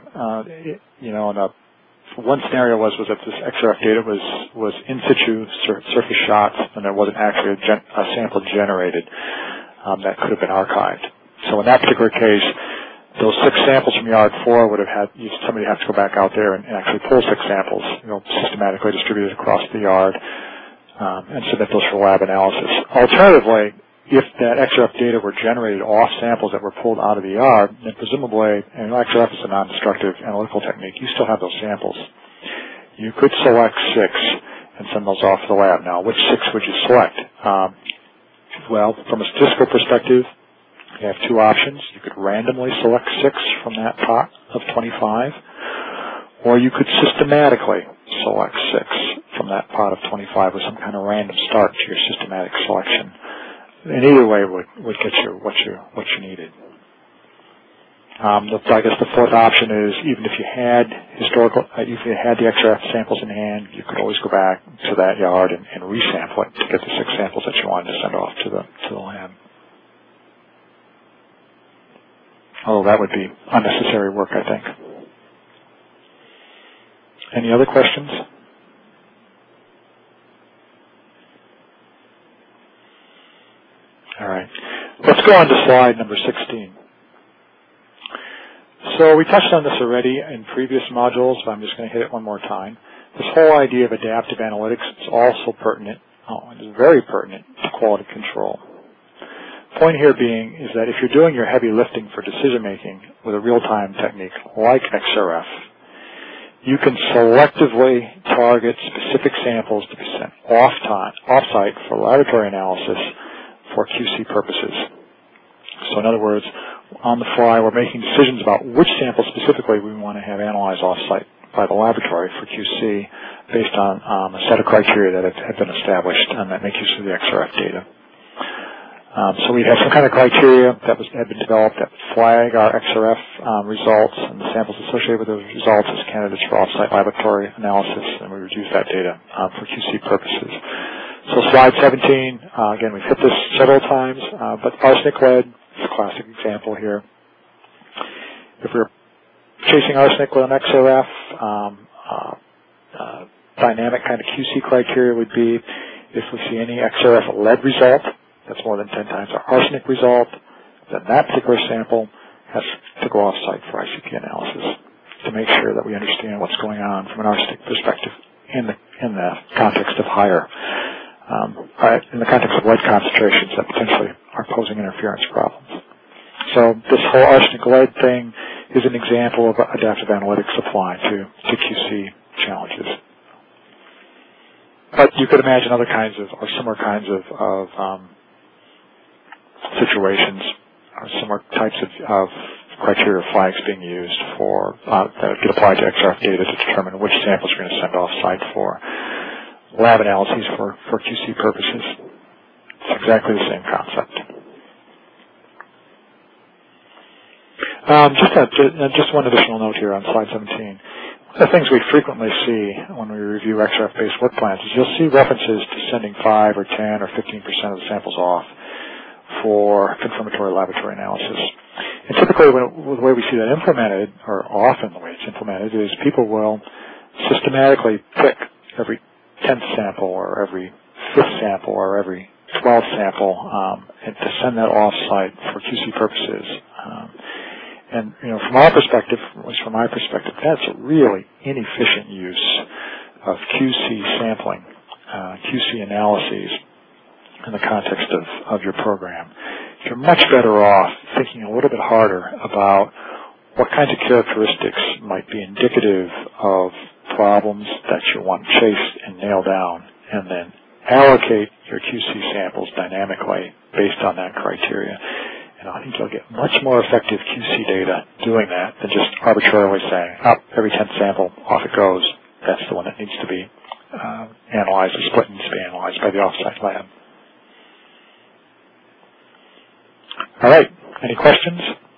One scenario was that this XRF data was in situ surface shots, and there wasn't actually a sample generated that could have been archived. So in that particular case, those 6 samples from yard 4 would have had somebody have to go back out there and actually pull 6 samples, systematically distributed across the yard, and submit those for lab analysis. Alternatively, if that XRF data were generated off samples that were pulled out of the yard, then presumably, and XRF is a non-destructive analytical technique, you still have those samples. You could select 6 and send those off to the lab. Now, which 6 would you select? Well, from a statistical perspective, you have 2 options. You could randomly select 6 from that pot of 25, or you could systematically select 6 from that pot of 25 with some kind of random start to your systematic selection. And either way would get you what you needed. I guess the fourth option is, even if you had the XRF samples in hand, you could always go back to that yard and resample it to get the 6 samples that you wanted to send off to the lab. Although that would be unnecessary work, I think. Any other questions? All right. Let's go on to slide number 16. So we touched on this already in previous modules, but I'm just going to hit it one more time. This whole idea of adaptive analytics is also pertinent, it is very pertinent to quality control. The point here being is that if you're doing your heavy lifting for decision making with a real-time technique like XRF, you can selectively target specific samples to be sent off-site for laboratory analysis for QC purposes. So in other words, on the fly, we're making decisions about which sample specifically we want to have analyzed off-site by the laboratory for QC based on a set of criteria that have been established and that make use of the XRF data. So we have some kind of criteria that had been developed that flag our XRF results and the samples associated with those results as candidates for off-site laboratory analysis, and we would use that data for QC purposes. So slide 17, again, we've hit this several times, but arsenic lead is a classic example here. If we're chasing arsenic with an XRF, dynamic kind of QC criteria would be if we see any XRF lead result that's more than 10 times our arsenic result, then that particular sample has to go off-site for ICP analysis to make sure that we understand what's going on from an arsenic perspective in the context of in the context of lead concentrations that potentially are posing interference problems. So this whole arsenic lead thing is an example of adaptive analytics applying to QC challenges. But you could imagine other kinds of, or similar kinds of situations, or similar types of criteria flags being used for that get applied to XRF data to determine which samples we're going to send off-site for lab analyses for QC purposes. It's exactly the same concept. Just one additional note here on slide 17. One of the things we frequently see when we review XRF-based work plans is you'll see references to sending 5 or 10 or 15% of the samples off for confirmatory laboratory analysis. And typically, the way we see that implemented, or often the way it's implemented, is people will systematically pick every 10th sample or every 5th sample or every 12th sample and to send that off-site for QC purposes. And from our perspective, at least from my perspective, that's a really inefficient use of QC sampling, QC analyses in the context of your program. You're much better off thinking a little bit harder about what kinds of characteristics might be indicative of problems that you want to chase and nail down, and then allocate your QC samples dynamically based on that criteria. And I think you'll get much more effective QC data doing that than just arbitrarily saying, every 10th sample, off it goes. That's the one that needs to be analyzed, or split needs to be analyzed by the off-site lab. All right, any questions?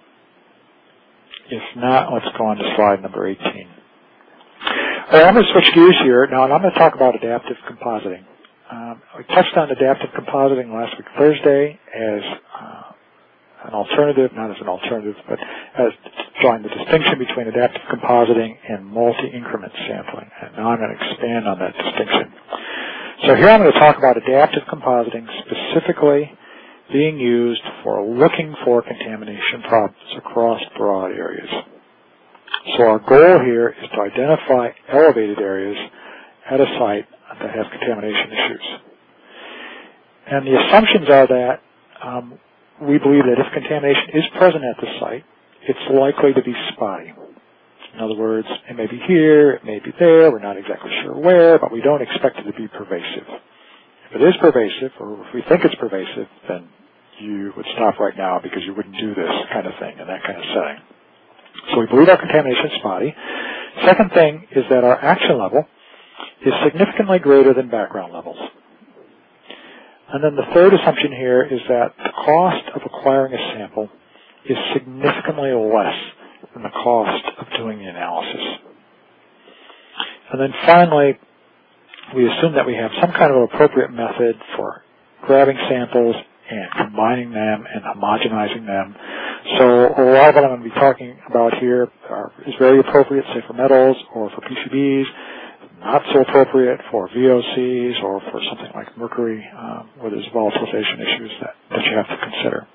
If not, let's go on to slide number 18. All right, I'm going to switch gears here now, and I'm going to talk about adaptive compositing. We touched on adaptive compositing last week Thursday as an alternative, not as an alternative, but as drawing the distinction between adaptive compositing and multi-increment sampling. And now I'm going to expand on that distinction. So here I'm going to talk about adaptive compositing specifically being used for looking for contamination problems across broad areas. So our goal here is to identify elevated areas at a site that have contamination issues. And the assumptions are that we believe that if contamination is present at the site, it's likely to be spotty. In other words, it may be here, it may be there, we're not exactly sure where, but we don't expect it to be pervasive. If it is pervasive, or if we think it's pervasive, then you would stop right now because you wouldn't do this kind of thing in that kind of setting. So we believe our contamination is spotty. Second thing is that our action level is significantly greater than background levels. And then the third assumption here is that the cost of acquiring a sample is significantly less than the cost of doing the analysis. And then finally, we assume that we have some kind of appropriate method for grabbing samples and combining them and homogenizing them. So a lot of what I'm going to be talking about here is very appropriate, say, for metals or for PCBs, not so appropriate for VOCs or for something like mercury, where there's volatilization issues that you have to consider.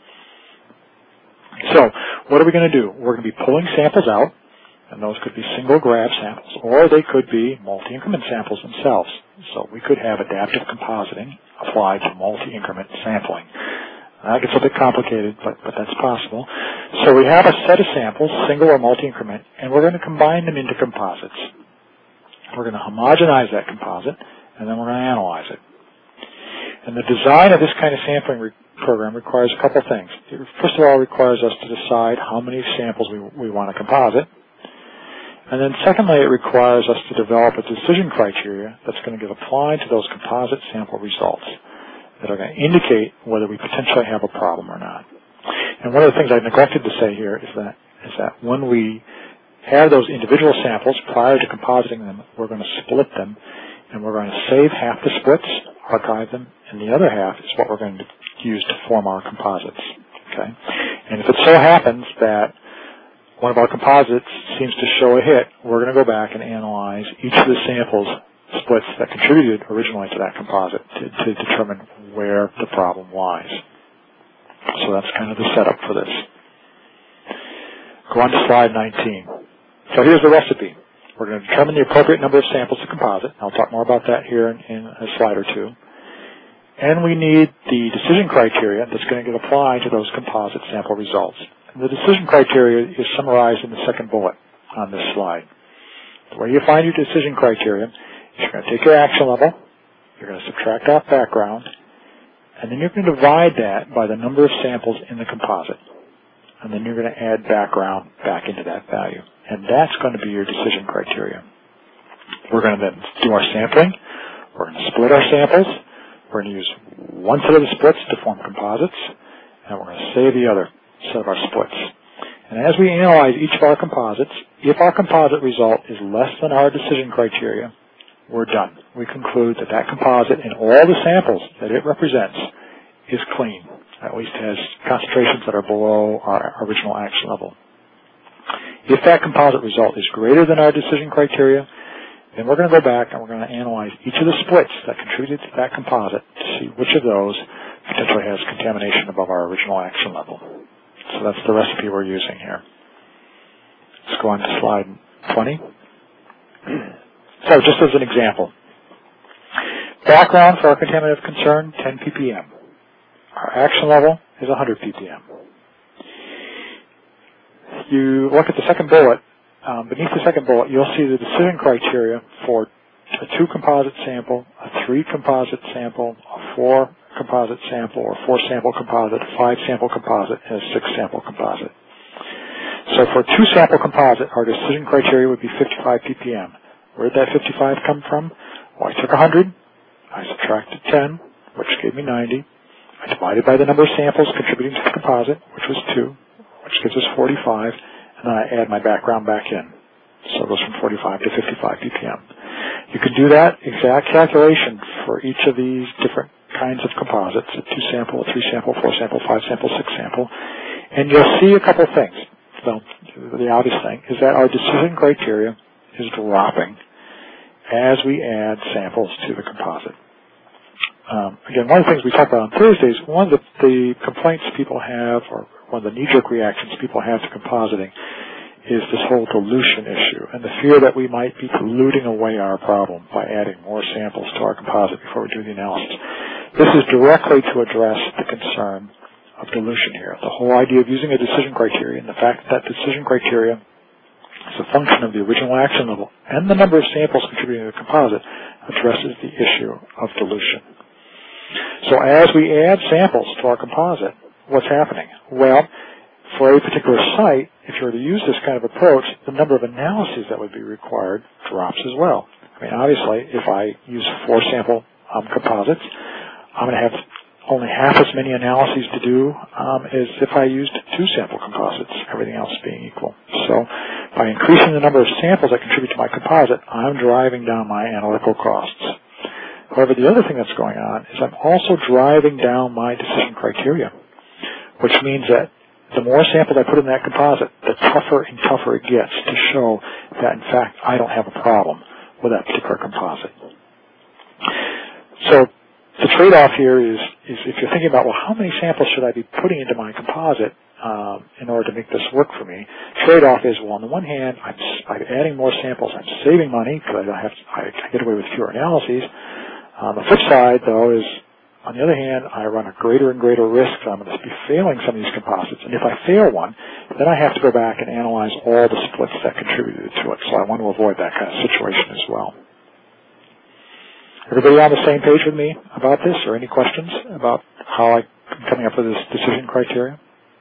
So what are we going to do? We're going to be pulling samples out, and those could be single grab samples, or they could be multi-increment samples themselves. So we could have adaptive compositing applied to multi-increment sampling. That gets a bit complicated, but that's possible. So we have a set of samples, single or multi-increment, and we're going to combine them into composites. We're going to homogenize that composite, and then we're going to analyze it. And the design of this kind of sampling program requires a couple things. First of all, it requires us to decide how many samples we want to composite. And then secondly, it requires us to develop a decision criteria that's going to get applied to those composite sample results that are going to indicate whether we potentially have a problem or not. And one of the things I neglected to say here is that when we have those individual samples prior to compositing them, we're going to split them, and we're going to save half the splits, archive them, and the other half is what we're going to use to form our composites. Okay? And if it so happens that one of our composites seems to show a hit, we're going to go back and analyze each of the samples splits that contributed originally to that composite to determine where the problem lies. So that's kind of the setup for this. Go on to slide 19. So here's the recipe. We're going to determine the appropriate number of samples to composite. I'll talk more about that here in a slide or two. And we need the decision criteria that's going to get applied to those composite sample results. And the decision criteria is summarized in the second bullet on this slide. The way you find your decision criteria is you're going to take your action level, you're going to subtract off background, and then you're going to divide that by the number of samples in the composite. And then you're going to add background back into that value. And that's going to be your decision criteria. We're going to then do our sampling. We're going to split our samples. We're going to use one set of the splits to form composites. And we're going to save the other set of our splits. And as we analyze each of our composites, if our composite result is less than our decision criteria, we're done. We conclude that that composite in all the samples that it represents is clean, at least has concentrations that are below our original action level. If that composite result is greater than our decision criteria, then we're going to go back and we're going to analyze each of the splits that contributed to that composite to see which of those potentially has contamination above our original action level. So that's the recipe we're using here. Let's go on to slide 20. So just as an example, background for our contaminant of concern, 10 ppm. Our action level is 100 ppm. You look at the second bullet. Beneath the second bullet, you'll see the decision criteria for a 2-composite sample, a 3-composite sample, a 4-composite sample, or 4-sample composite, a 5-sample composite, and a 6-sample composite. So for a 2-sample composite, our decision criteria would be 55 ppm. Where did that 55 come from? Well, I took 100, I subtracted 10, which gave me 90. I divided by the number of samples contributing to the composite, which was 2, which gives us 45, and then I add my background back in. So it goes from 45 to 55 ppm. You can do that exact calculation for each of these different kinds of composites, a 2-sample, a 3-sample, 4-sample, 5-sample, 6-sample, and you'll see a couple things. Well, the obvious thing is that our decision criteria is dropping as we add samples to the composite. Again, one of the things we talked about on Thursdays, one of the complaints people have, or one of the knee-jerk reactions people have to compositing, is this whole dilution issue and the fear that we might be diluting away our problem by adding more samples to our composite before we do the analysis. This is directly to address the concern of dilution here. The whole idea of using a decision criteria and the fact that decision criteria is a function of the original action level and the number of samples contributing to the composite addresses the issue of dilution. So as we add samples to our composite, what's happening? Well, for a particular site, if you were to use this kind of approach, the number of analyses that would be required drops as well. I mean, obviously, if I use 4-sample composites, I'm going to have only half as many analyses to do as if I used 2-sample composites, everything else being equal. So by increasing the number of samples that contribute to my composite, I'm driving down my analytical costs. However, the other thing that's going on is I'm also driving down my decision criteria, which means that the more samples I put in that composite, the tougher and tougher it gets to show that, in fact, I don't have a problem with that particular composite. So the trade-off here is if you're thinking about, well, how many samples should I be putting into my composite in order to make this work for me? Trade-off is, well, on the one hand, I'm adding more samples, I'm saving money because I get away with fewer analyses. The flip side, though, is, on the other hand, I run a greater and greater risk that I'm going to be failing some of these composites. And if I fail one, then I have to go back and analyze all the splits that contributed to it. So I want to avoid that kind of situation as well. Everybody on the same page with me about this, or any questions about how I'm coming up with this decision criteria?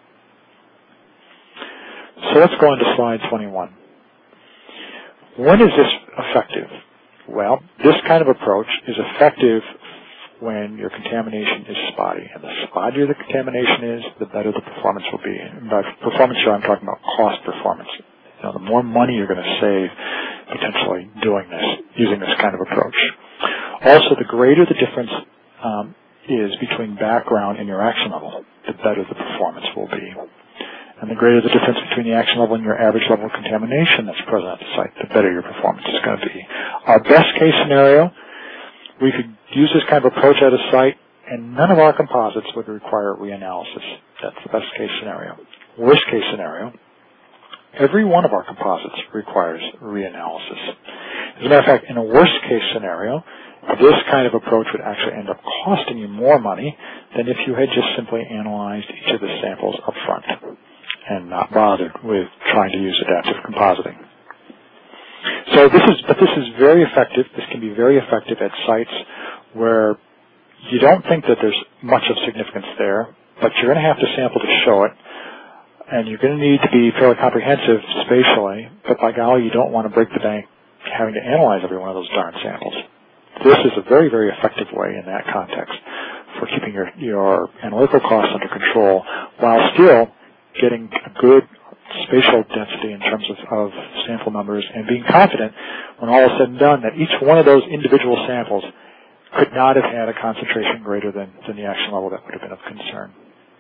So let's go on to slide 21. When is this effective? Well, this kind of approach is effective when your contamination is spotty. And the spottier the contamination is, the better the performance will be. And by performance here, I'm talking about cost performance. The more money you're going to save potentially doing this, using this kind of approach. Also, the greater the difference is between background and your action level, the better the performance will be. And the greater the difference between the action level and your average level of contamination that's present at the site, the better your performance is going to be. Our best case scenario, we could use this kind of approach at a site, and none of our composites would require reanalysis. That's the best case scenario. Worst case scenario, every one of our composites requires reanalysis. As a matter of fact, in a worst case scenario, this kind of approach would actually end up costing you more money than if you had just simply analyzed each of the samples up front and not bothered with trying to use adaptive compositing. So this is very effective. This can be very effective at sites where you don't think that there's much of significance there, but you're going to have to sample to show it, and you're going to need to be fairly comprehensive spatially, but by golly, you don't want to break the bank having to analyze every one of those darn samples. This is a very, very effective way in that context for keeping your analytical costs under control while still getting a good spatial density in terms of sample numbers and being confident when all is said and done that each one of those individual samples could not have had a concentration greater than the action level that would have been of concern.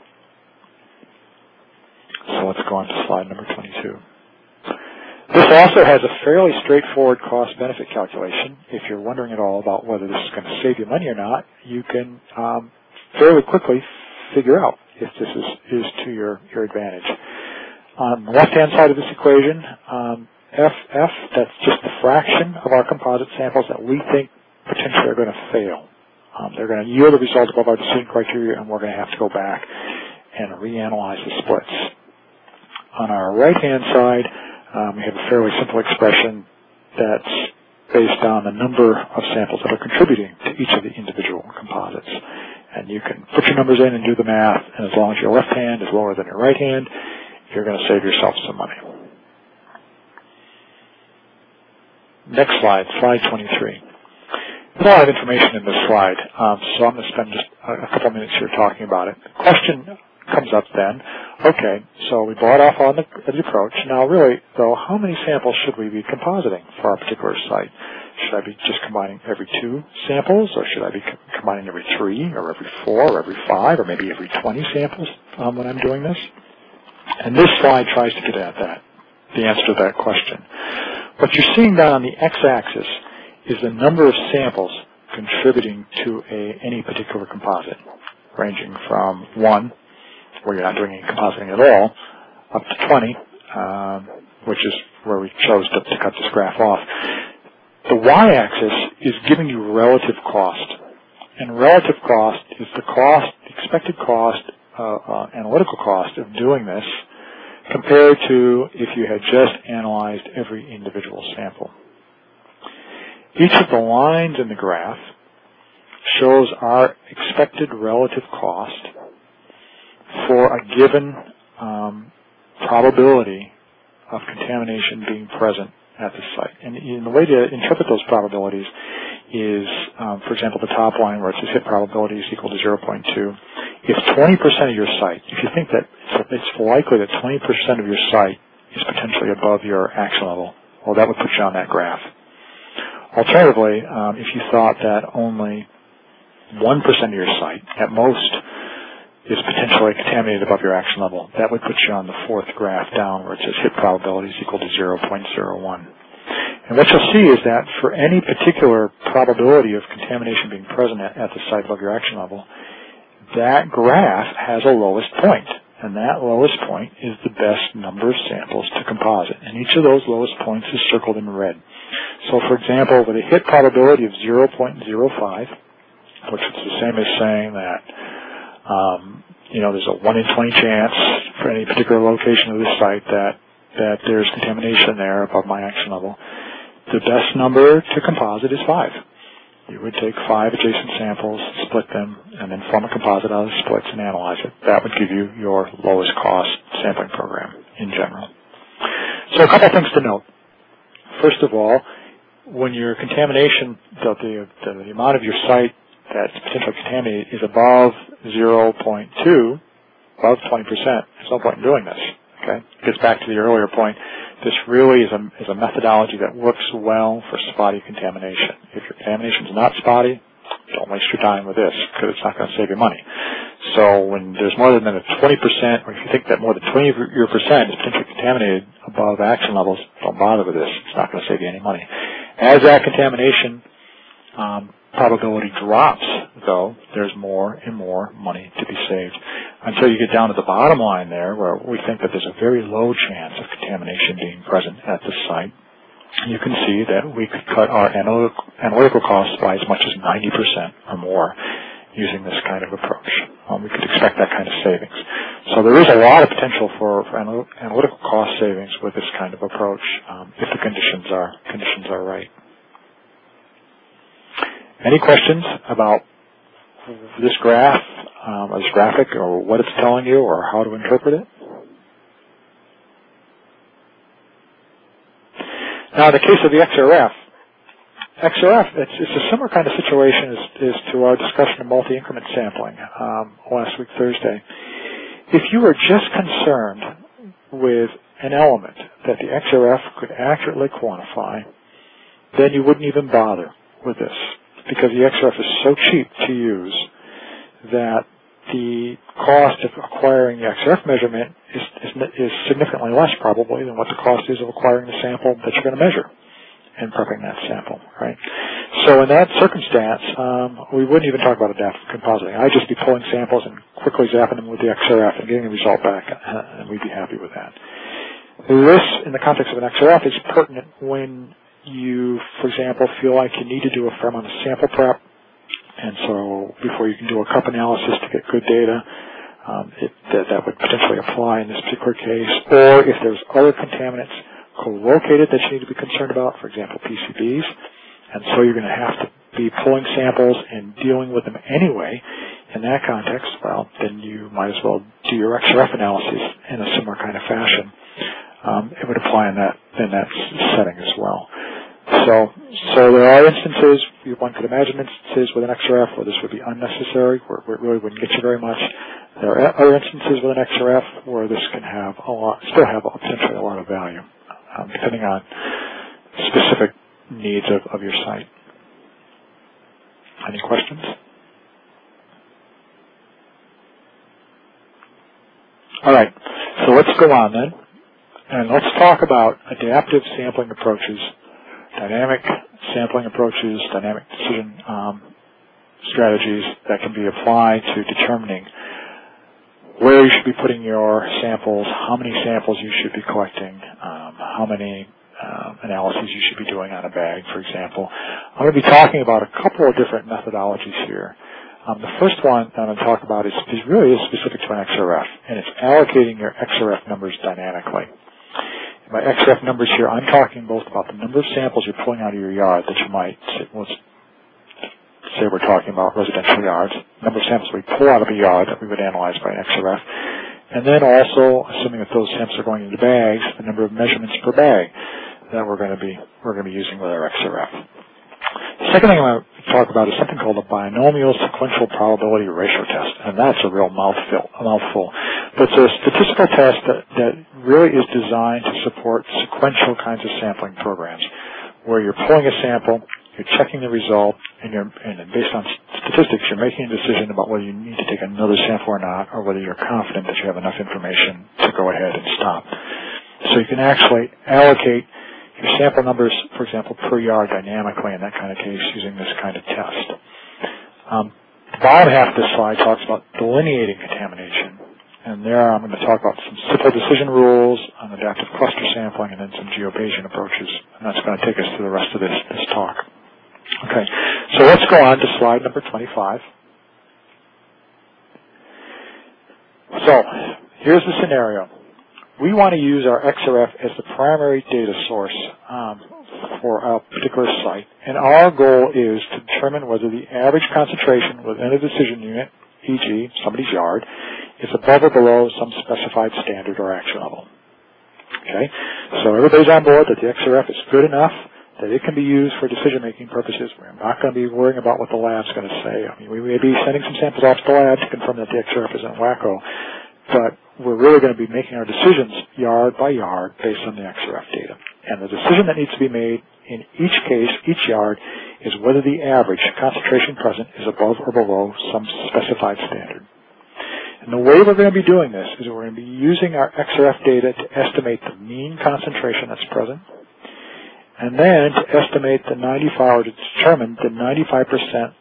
So let's go on to slide number 22. This also has a fairly straightforward cost-benefit calculation. If you're wondering at all about whether this is going to save you money or not, you can fairly quickly figure out if this is to your advantage. On the left-hand side of this equation, FF, that's just the fraction of our composite samples that we think potentially are going to fail. They're going to yield a result above our decision criteria, and we're going to have to go back and reanalyze the splits. On our right-hand side, we have a fairly simple expression that's based on the number of samples that are contributing to each of the individual composites. And you can put your numbers in and do the math, and as long as your left hand is lower than your right hand, you're going to save yourself some money. Next slide, slide 23. There's a lot of information in this slide, so I'm going to spend just a couple minutes here talking about it. The question comes up then, okay, so we bought off on the approach. Now really, though, how many samples should we be compositing for our particular site? Should I be just combining every 2 samples, or should I be combining every 3, or every 4, or every 5, or maybe every 20 samples when I'm doing this? And this slide tries to get at that, the answer to that question. What you're seeing down on the x-axis is the number of samples contributing to any particular composite, ranging from 1, where you're not doing any compositing at all, up to 20, which is where we chose to cut this graph off. The y-axis is giving you relative cost, and relative cost is the expected cost, analytical cost of doing this compared to if you had just analyzed every individual sample. Each of the lines in the graph shows our expected relative cost for a given probability of contamination being present at the site. And the way to interpret those probabilities is, for example, the top line where it says hit probability is equal to 0.2. If 20% of your site, if you think that it's likely that 20% of your site is potentially above your action level, well, that would put you on that graph. Alternatively, if you thought that only 1% of your site, at most, is potentially contaminated above your action level, that would put you on the 4th graph down where it says hit probability is equal to 0.01. And what you'll see is that for any particular probability of contamination being present at the site above your action level, that graph has a lowest point. And that lowest point is the best number of samples to composite. And each of those lowest points is circled in red. So, for example, with a hit probability of 0.05, which is the same as saying that there's a 1 in 20 chance for any particular location of this site that there's contamination there above my action level, the best number to composite is 5. you would take 5 adjacent samples, split them, and then form a composite out of the splits and analyze it. That would give you your lowest cost sampling program in general. So a couple of things to note. First of all, when your contamination, the amount of your site that's potentially contaminated is above 0.2, above 20%, there's no point in doing this. Okay, it gets back to the earlier point. This really is a methodology that works well for spotty contamination. If your contamination is not spotty, don't waste your time with this because it's not going to save you money. So when there's more than a 20%, or if you think that more than 20% of your percent is potentially contaminated above action levels, don't bother with this. It's not going to save you any money. As that contamination probability drops, though, there's more and more money to be saved until you get down to the bottom line there, where we think that there's a very low chance of contamination being present at the site. You can see that we could cut our analytical costs by as much as 90% or more using this kind of approach. We could expect that kind of savings. So there is a lot of potential for analytical cost savings with this kind of approach if the conditions are right. Any questions about this graph, or this graphic, or what it's telling you, or how to interpret it? Now, in the case of the XRF, it's a similar kind of situation as to our discussion of multi-increment sampling last week, Thursday. If you were just concerned with an element that the XRF could accurately quantify, then you wouldn't even bother with this, because the XRF is so cheap to use that the cost of acquiring the XRF measurement is significantly less, probably, than what the cost is of acquiring the sample that you're going to measure and prepping that sample, right? So in that circumstance, we wouldn't even talk about adaptive compositing. I'd just be pulling samples and quickly zapping them with the XRF and getting the result back, and we'd be happy with that. This, in the context of an XRF, is pertinent when you, for example, feel like you need to do a fair amount of sample prep, and so before you can do a cup analysis to get good data, that would potentially apply in this particular case. Or if there's other contaminants co-located that you need to be concerned about, for example, PCBs, and so you're going to have to be pulling samples and dealing with them anyway. In that context, well, then you might as well do your XRF analysis in a similar kind of fashion. It would apply in that setting as well. So there are instances, one could imagine instances with an XRF where this would be unnecessary, where it really wouldn't get you very much. There are other instances with an XRF where this can have potentially a lot of value, depending on specific needs of your site. Any questions? All right, so let's go on then, and let's talk about adaptive sampling approaches, dynamic sampling approaches, dynamic decision strategies that can be applied to determining where you should be putting your samples, how many samples you should be collecting, how many analyses you should be doing on a bag, for example. I'm going to be talking about a couple of different methodologies here. The first one that I'm going to talk about is really specific to an XRF, and it's allocating your XRF numbers dynamically. By XRF numbers here, I'm talking both about the number of samples you're pulling out of your yard that you might, let's say we're talking about residential yards, number of samples we pull out of a yard that we would analyze by an XRF, and then also, assuming that those samples are going into bags, the number of measurements per bag that we're going to be using with our XRF. The second thing I'm going to talk about is something called a binomial sequential probability ratio test, and that's a real mouthful. But it's a statistical test that really is designed to support sequential kinds of sampling programs, where you're pulling a sample, you're checking the result, and based on statistics, you're making a decision about whether you need to take another sample or not, or whether you're confident that you have enough information to go ahead and stop. So you can actually allocate your sample numbers, for example, per yard dynamically in that kind of case using this kind of test. The bottom half of this slide talks about delineating contamination. And there I'm going to talk about some simple decision rules on adaptive cluster sampling and then some GeoBayesian approaches. And that's going to take us through the rest of this talk. Okay, so let's go on to slide number 25. So here's the scenario. We want to use our XRF as the primary data source for a particular site, and our goal is to determine whether the average concentration within a decision unit, e.g., somebody's yard, is above or below some specified standard or action level. Okay? So everybody's on board that the XRF is good enough that it can be used for decision-making purposes. We're not going to be worrying about what the lab's going to say. I mean, we may be sending some samples off to the lab to confirm that the XRF isn't wacko, but we're really going to be making our decisions yard by yard based on the XRF data. And the decision that needs to be made in each case, each yard, is whether the average concentration present is above or below some specified standard. And the way we're going to be doing this is we're going to be using our XRF data to estimate the mean concentration that's present, and then to estimate the 95, or to determine the 95%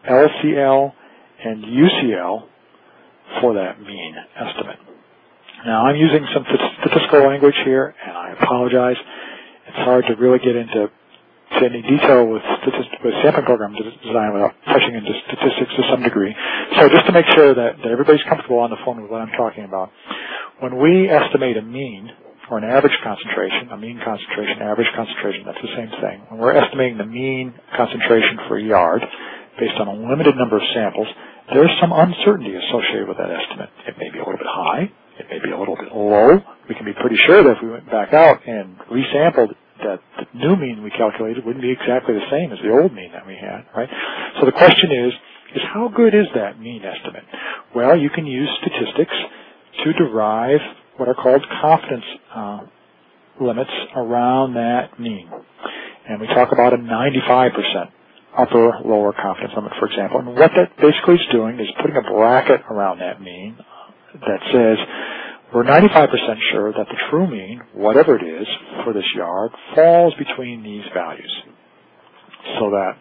LCL and UCL for that mean estimate. Now, I'm using some statistical language here, and I apologize. It's hard to really get into any detail with sampling program design without touching into statistics to some degree. So just to make sure that everybody's comfortable on the phone with what I'm talking about, when we estimate a mean or an average concentration, a mean concentration, average concentration, that's the same thing. When we're estimating the mean concentration for a yard based on a limited number of samples, there's some uncertainty associated with that estimate. It may be a little bit high. It may be a little bit low. We can be pretty sure that if we went back out and resampled, that the new mean we calculated wouldn't be exactly the same as the old mean that we had, right? So the question is how good is that mean estimate? Well, you can use statistics to derive what are called confidence limits around that mean. And we talk about a 95% upper-lower confidence limit, for example. And what that basically is doing is putting a bracket around that mean that says we're 95% sure that the true mean, whatever it is, for this yard falls between these values. So that,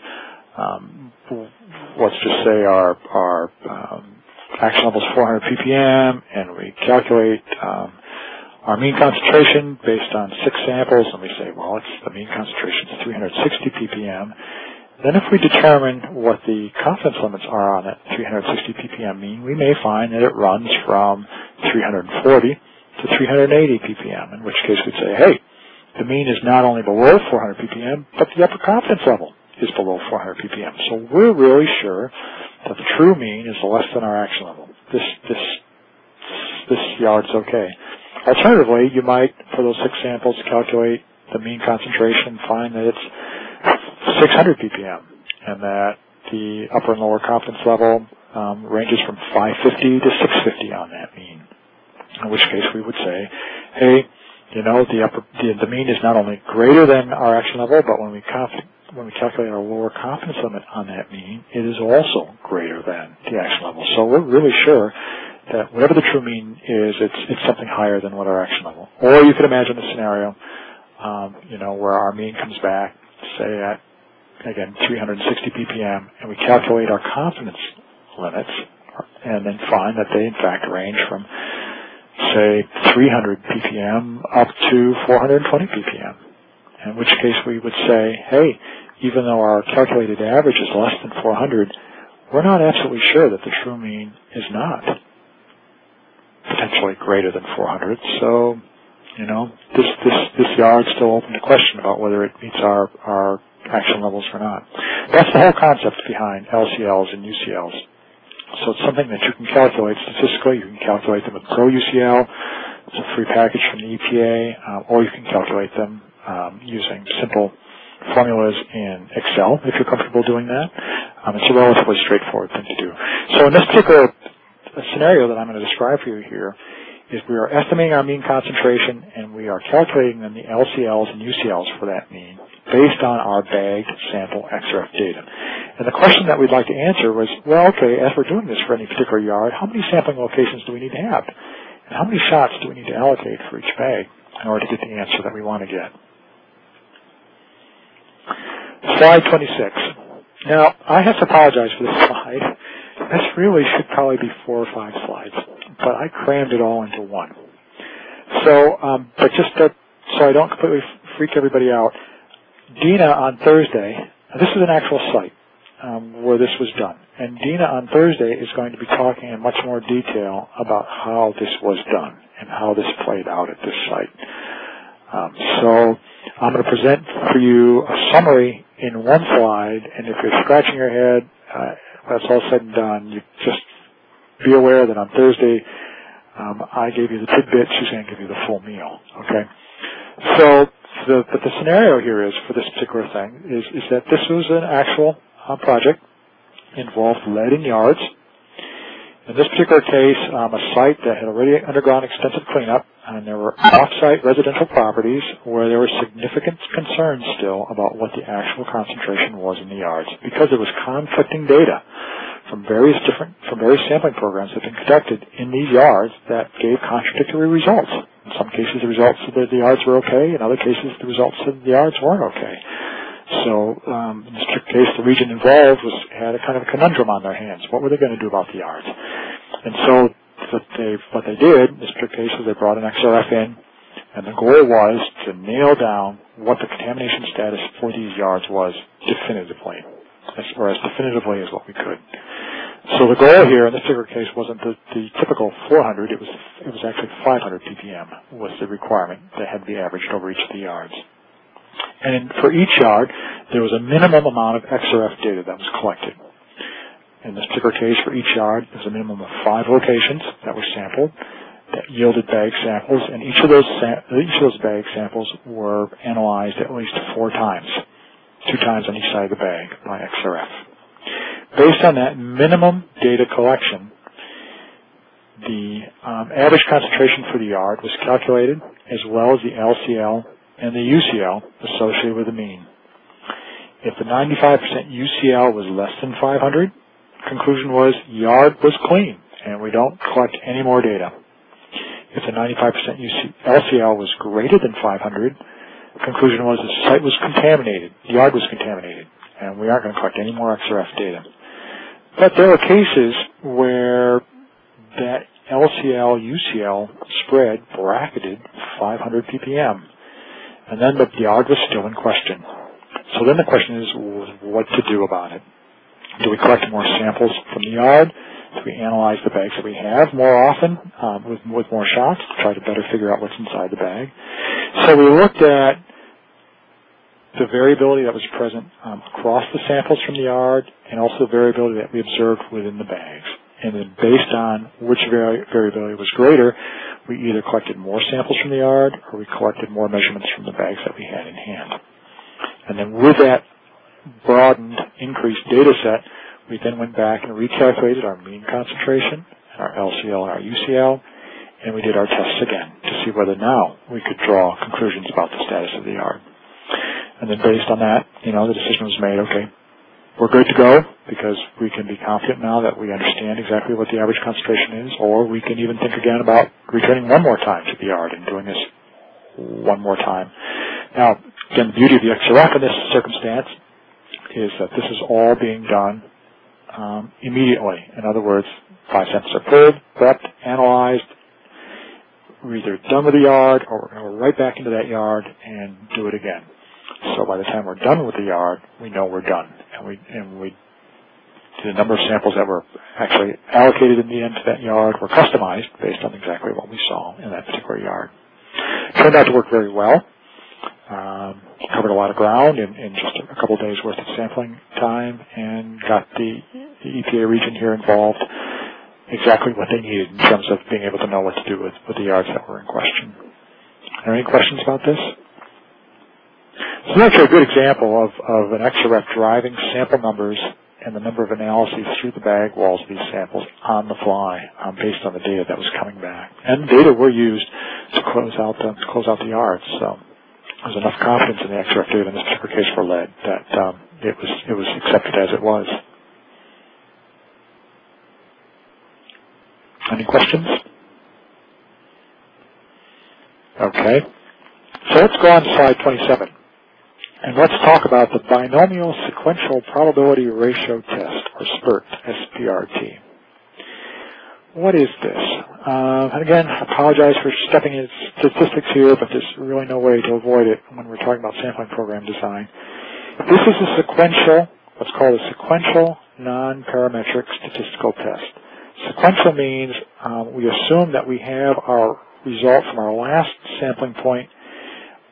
let's just say our action level is 400 ppm, and we calculate our mean concentration based on 6 samples, and we say, well, the mean concentration is 360 ppm. Then if we determine what the confidence limits are on that 360 ppm mean, we may find that it runs from 340 to 380 ppm, in which case we'd say, hey, the mean is not only below 400 ppm, but the upper confidence level is below 400 ppm. So we're really sure that the true mean is less than our action level. This yard's okay. Alternatively, you might, for those 6 samples, calculate the mean concentration and find that it's 600 ppm, and that the upper and lower confidence level ranges from 550 to 650 on that mean. In which case we would say, hey, the mean is not only greater than our action level, but when we calculate our lower confidence limit on that mean, it is also greater than the action level. So we're really sure that whatever the true mean is, it's something higher than what our action level. Or you could imagine a scenario, where our mean comes back, say at, again, 360 ppm, and we calculate our confidence limits, and then find that they in fact range from, say, 300 ppm up to 420 ppm. In which case we would say, hey, even though our calculated average is less than 400, we're not absolutely sure that the true mean is not potentially greater than 400. So, this yard's still open to question about whether it meets our action levels or not. That's the whole concept behind LCLs and UCLs. So it's something that you can calculate statistically. You can calculate them with ProUCL. It's a free package from the EPA, or you can calculate them using simple formulas in Excel, if you're comfortable doing that. It's a relatively straightforward thing to do. So in this particular scenario that I'm going to describe for you here, is we are estimating our mean concentration, and we are calculating then the LCLs and UCLs for that mean based on our bagged sample XRF data. And the question that we'd like to answer was, well, okay, as we're doing this for any particular yard, how many sampling locations do we need to have? And how many shots do we need to allocate for each bag in order to get the answer that we want to get? Slide 26. Now, I have to apologize for this slide. This really should probably be 4 or 5 slides, but I crammed it all into one. So, but just so I don't completely freak everybody out, Dina on Thursday, this is an actual site where this was done, and Dina on Thursday is going to be talking in much more detail about how this was done and how this played out at this site. So I'm going to present for you a summary in one slide, and if you're scratching your head, that's all said and done. You just be aware that on Thursday, I gave you the tidbits, she's going to give you the full meal, okay? So the scenario here is, for this particular thing, is that this was an actual project, involved lead in yards. In this particular case, a site that had already undergone extensive cleanup, and there were off-site residential properties where there were significant concerns still about what the actual concentration was in the yards, because there was conflicting data from various sampling programs that had been conducted in these yards that gave contradictory results. In some cases, the results said that the yards were okay. In other cases, the results said the yards weren't okay. So in this particular case, the region involved had a kind of a conundrum on their hands. What were they going to do about the yards? And so what they did in this particular case was they brought an XRF in, and the goal was to nail down what the contamination status for these yards was definitively, or as definitively as what we could. So the goal here in this particular case wasn't the typical 400. It was actually 500 ppm was the requirement that had to be averaged over each of the yards. And for each yard, there was a minimum amount of XRF data that was collected. In this particular case, for each yard, there was a minimum of 5 locations that were sampled that yielded bag samples, and each of those bag samples were analyzed at least 4 times, 2 times on each side of the bag by XRF. Based on that minimum data collection, the average concentration for the yard was calculated, as well as the LCL and the UCL associated with the mean. If the 95% UCL was less than 500, conclusion was yard was clean, and we don't collect any more data. If the 95% LCL was greater than 500, conclusion was the site was contaminated, the yard was contaminated, and we aren't going to collect any more XRF data. But there are cases where that LCL-UCL spread bracketed 500 ppm. And then the yard was still in question. So then the question is what to do about it. Do we collect more samples from the yard? Do we analyze the bags that we have more often with more shots to try to better figure out what's inside the bag? So we looked at the variability that was present across the samples from the yard, and also the variability that we observed within the bags. And then based on which variability was greater, we either collected more samples from the yard or we collected more measurements from the bags that we had in hand. And then with that broadened, increased data set, we then went back and recalculated our mean concentration, our LCL and our UCL, and we did our tests again to see whether now we could draw conclusions about the status of the yard. And then based on that, the decision was made, okay, we're good to go because we can be confident now that we understand exactly what the average concentration is, or we can even think again about returning one more time to the yard and doing this one more time. Now, again, the beauty of the XRF in this circumstance is that this is all being done immediately. In other words, 5 samples are pulled, prepped, analyzed. We're either done with the yard or we're going to go right back into that yard and do it again. So by the time we're done with the yard, we know we're done. And we the number of samples that were actually allocated in the end to that yard were customized based on exactly what we saw in that particular yard. Turned out to work very well. Covered a lot of ground in just a couple of days' worth of sampling time, and got the EPA region here involved exactly what they needed in terms of being able to know what to do with the yards that were in question. Are there any questions about this? So that's a good example of an XRF driving sample numbers and the number of analyses through the bag walls of these samples on the fly based on the data that was coming back. And the data were used to close out the yards. So there's enough confidence in the XRF data in this particular case for lead that it was accepted as it was. Any questions? Okay. So let's go on to slide 27. And let's talk about the binomial sequential probability ratio test, or SPRT, S-P-R-T. What is this? And again, I apologize for stepping in statistics here, but there's really no way to avoid it when we're talking about sampling program design. This is a sequential, what's called a sequential non-parametric statistical test. Sequential means we assume that we have our result from our last sampling point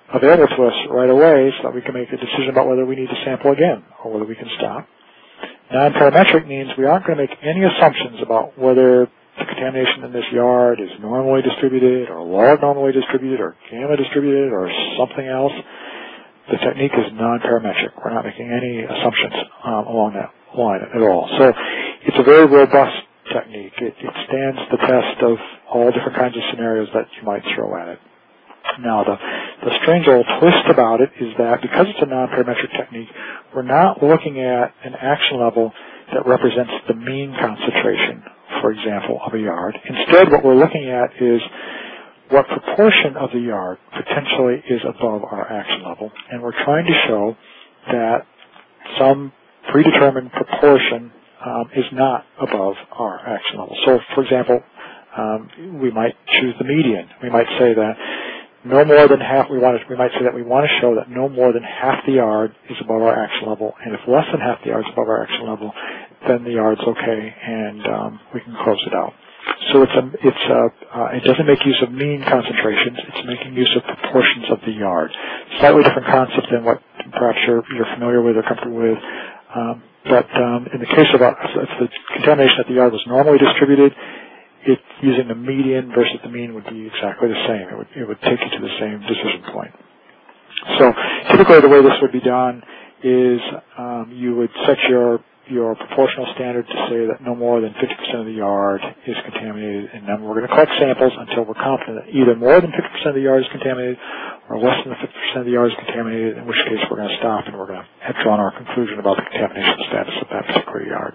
available to us right away so that we can make a decision about whether we need to sample again or whether we can stop. Non-parametric means we aren't going to make any assumptions about whether the contamination in this yard is normally distributed or log normally distributed or gamma distributed or something else. The technique is non-parametric. We're not making any assumptions along that line at all. So it's a very robust technique. It stands the test of all different kinds of scenarios that you might throw at it. Now, the strange old twist about it is that because it's a non-parametric technique, we're not looking at an action level that represents the mean concentration, for example, of a yard. Instead, what we're looking at is what proportion of the yard potentially is above our action level, and we're trying to show that some predetermined proportion is not above our action level. So, for example, we might choose the median. We might say that no more than half. We might say that we want to show that no more than half the yard is above our action level, and if less than half the yard is above our action level, then the yard's okay, and we can close it out. So it doesn't make use of mean concentrations. It's making use of proportions of the yard. Slightly different concept than what perhaps you're familiar with or comfortable with. But in the case of if the contamination at the yard was normally distributed, using the median versus the mean would be exactly the same. It would take you to the same decision point. So typically the way this would be done is you would set your proportional standard to say that no more than 50% of the yard is contaminated, and then we're going to collect samples until we're confident that either more than 50% of the yard is contaminated or less than 50% of the yard is contaminated, in which case we're going to stop and we're going to have drawn our conclusion about the contamination status of that particular yard.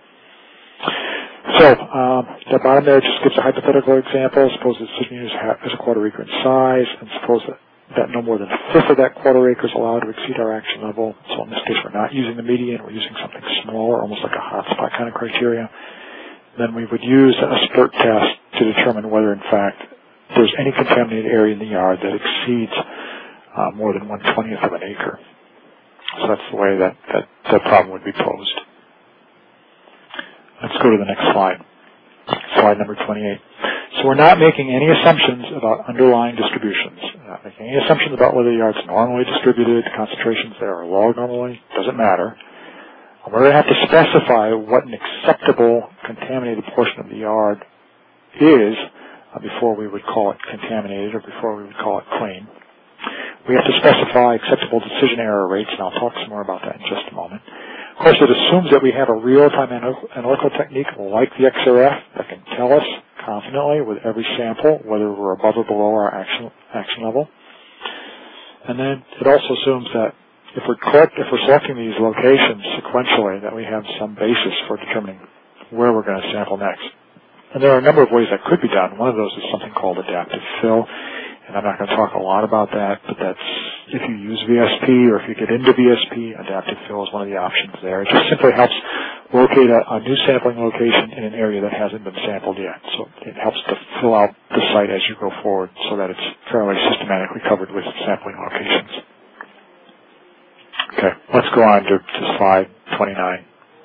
So the bottom there just gives a hypothetical example. Suppose the decision unit is a quarter acre in size, and suppose that no more than a fifth of that quarter acre is allowed to exceed our action level. So in this case, we're not using the median. We're using something smaller, almost like a hotspot kind of criteria. Then we would use a SPIRT test to determine whether, in fact, there's any contaminated area in the yard that exceeds more than 1/20th of an acre. So that's the way that the problem would be posed. Let's go to the next slide. Slide number 28. So we're not making any assumptions about underlying distributions. We're not making any assumptions about whether the yard's normally distributed, concentrations there are log normally, doesn't matter. And we're going to have to specify what an acceptable contaminated portion of the yard is before we would call it contaminated or before we would call it clean. We have to specify acceptable decision error rates, and I'll talk some more about that in just a moment. Of course, it assumes that we have a real-time analytical technique like the XRF that can tell us confidently with every sample whether we're above or below our action level. And then it also assumes that if we're selecting these locations sequentially, that we have some basis for determining where we're going to sample next. And there are a number of ways that could be done. One of those is something called adaptive fill. And I'm not going to talk a lot about that, but that's if you use VSP or if you get into VSP, adaptive fill is one of the options there. It just simply helps locate a new sampling location in an area that hasn't been sampled yet. So it helps to fill out the site as you go forward so that it's fairly systematically covered with sampling locations. Okay, let's go on to slide 29.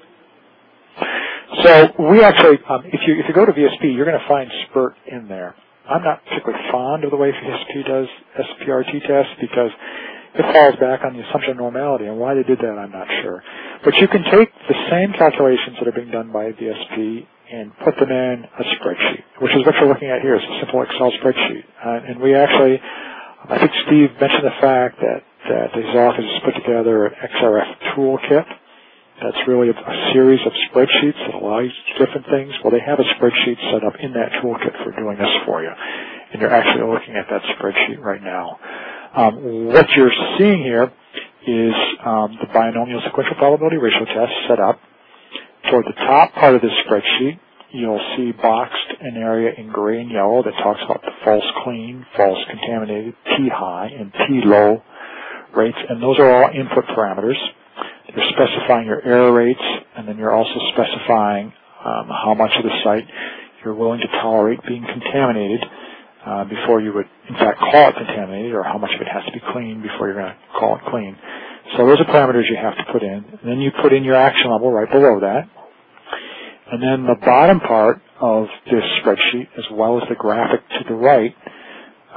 So we actually, if you go to VSP, you're going to find SPIRT in there. I'm not particularly fond of the way VSP does SPRT tests because it falls back on the assumption of normality, and why they did that I'm not sure. But you can take the same calculations that are being done by VSP and put them in a spreadsheet, which is what you're looking at here. It's a simple Excel spreadsheet. And we actually, I think Steve mentioned the fact that his office has put together an XRF toolkit. That's really a series of spreadsheets that allow you to do different things. Well, they have a spreadsheet set up in that toolkit for doing this for you. And you're actually looking at that spreadsheet right now. What you're seeing here is the binomial sequential probability ratio test set up. Toward the top part of this spreadsheet, you'll see boxed an area in gray and yellow that talks about the false clean, false contaminated, T high, and T low rates. And those are all input parameters. You're specifying your error rates, and then you're also specifying how much of the site you're willing to tolerate being contaminated before you would, in fact, call it contaminated, or how much of it has to be clean before you're going to call it clean. So those are parameters you have to put in. And then you put in your action level right below that. And then the bottom part of this spreadsheet, as well as the graphic to the right,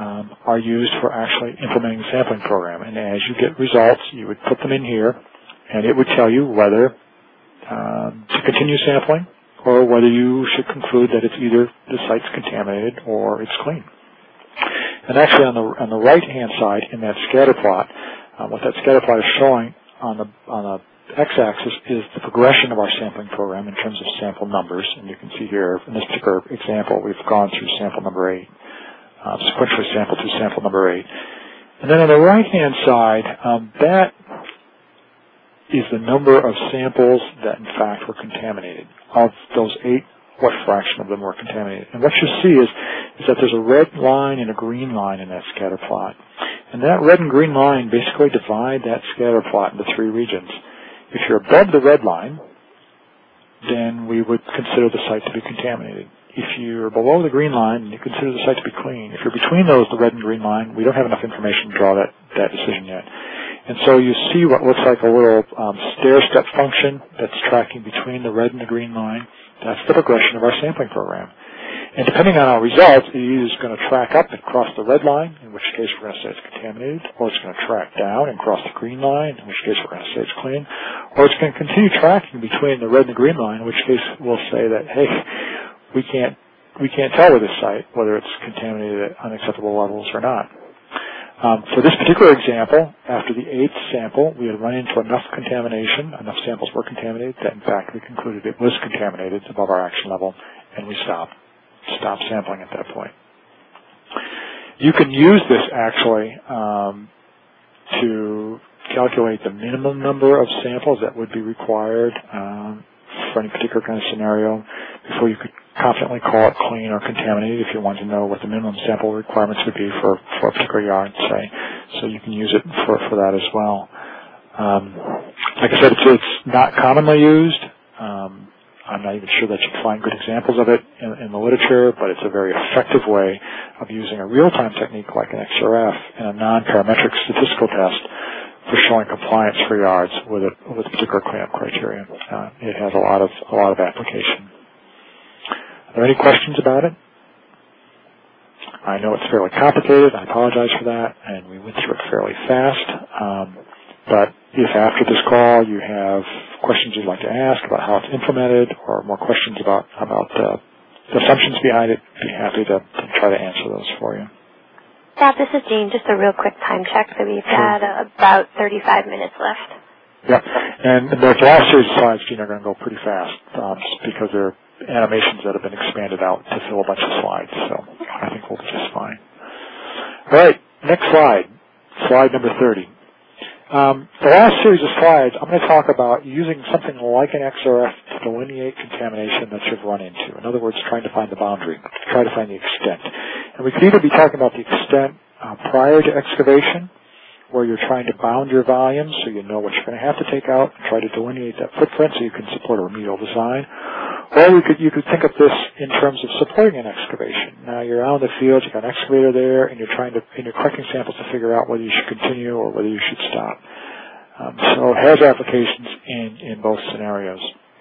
are used for actually implementing the sampling program. And as you get results, you would put them in here, and it would tell you whether to continue sampling or whether you should conclude that it's either the site's contaminated or it's clean. And actually on the right-hand side in that scatter plot, what that scatter plot is showing on the x-axis is the progression of our sampling program in terms of sample numbers. And you can see here in this particular example, we've gone through sample number 8, sequentially sampled through sample number 8. And then on the right-hand side, that is the number of samples that in fact were contaminated. Of those 8, what fraction of them were contaminated? And what you see is that there's a red line and a green line in that scatter plot. And that red and green line basically divide that scatter plot into 3 regions. If you're above the red line, then we would consider the site to be contaminated. If you're below the green line, you consider the site to be clean. If you're between those, the red and green line, we don't have enough information to draw that decision yet. And so you see what looks like a little stair-step function that's tracking between the red and the green line. That's the progression of our sampling program. And depending on our results, it is going to track up and cross the red line, in which case we're going to say it's contaminated, or it's going to track down and cross the green line, in which case we're going to say it's clean, or it's going to continue tracking between the red and the green line, in which case we'll say that, hey, we can't tell with this site whether it's contaminated at unacceptable levels or not. For this particular example, after the 8th sample, we had run into enough contamination, enough samples were contaminated, that in fact we concluded it was contaminated above our action level, and we stopped sampling at that point. You can use this actually to calculate the minimum number of samples that would be required for any particular kind of scenario before you could confidently call it clean or contaminated if you want to know what the minimum sample requirements would be for a particular yard, say. So you can use it for that as well. Like I said, it's not commonly used. I'm not even sure that you can find good examples of it in the literature, but it's a very effective way of using a real-time technique like an XRF and a non-parametric statistical test for showing compliance for yards with a particular cleanup criteria. It has a lot of application. Are there any questions about it? I know it's fairly complicated. I apologize for that, and we went through it fairly fast. But if after this call you have questions you'd like to ask about how it's implemented or more questions about the assumptions behind it, I'd be happy to try to answer those for you. Bob, this is Jean. Just a real quick time check. So we've had about 35 minutes left. Yeah, and the last series of slides, Jean, are going to go pretty fast just because they're animations that have been expanded out to fill a bunch of slides. So I think we'll be just fine. All right, next slide, slide number 30. The last series of slides, I'm going to talk about using something like an XRF to delineate contamination that you've run into. In other words, trying to find the boundary, try to find the extent. And we could either be talking about the extent prior to excavation, where you're trying to bound your volumes so you know what you're going to have to take out and try to delineate that footprint so you can support a remedial design. Or you could think of this in terms of supporting an excavation. Now you're out in the field, you've got an excavator there, and you're collecting samples to figure out whether you should continue or whether you should stop. So it has applications in both scenarios.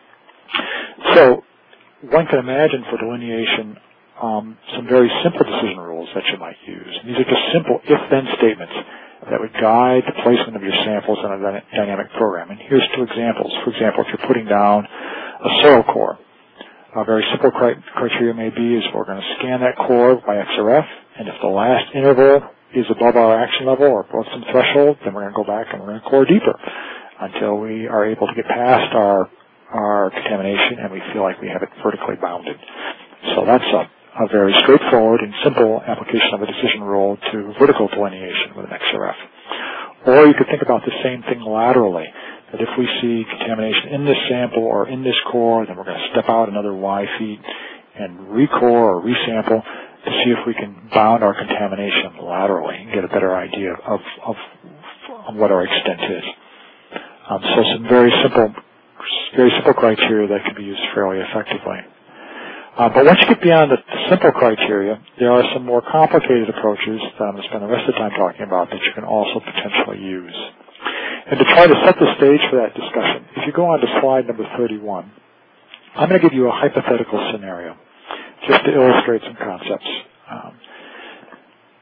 So one can imagine for delineation some very simple decision rules that you might use. And these are just simple if-then statements that would guide the placement of your samples in a dynamic program. And here's 2 examples. For example, if you're putting down a soil core, a very simple criteria may be is we're going to scan that core by XRF, and if the last interval is above our action level or above some threshold, then we're going to go back and we're going to core deeper until we are able to get past our contamination and we feel like we have it vertically bounded. So that's a very straightforward and simple application of a decision rule to vertical delineation with an XRF. Or you could think about the same thing laterally, that if we see contamination in this sample or in this core, then we're going to step out another Y feet and recore or resample to see if we can bound our contamination laterally and get a better idea of what our extent is. So some very simple criteria that can be used fairly effectively. But once you get beyond the simple criteria, there are some more complicated approaches that I'm going to spend the rest of the time talking about that you can also potentially use. And to try to set the stage for that discussion, if you go on to slide number 31, I'm going to give you a hypothetical scenario just to illustrate some concepts.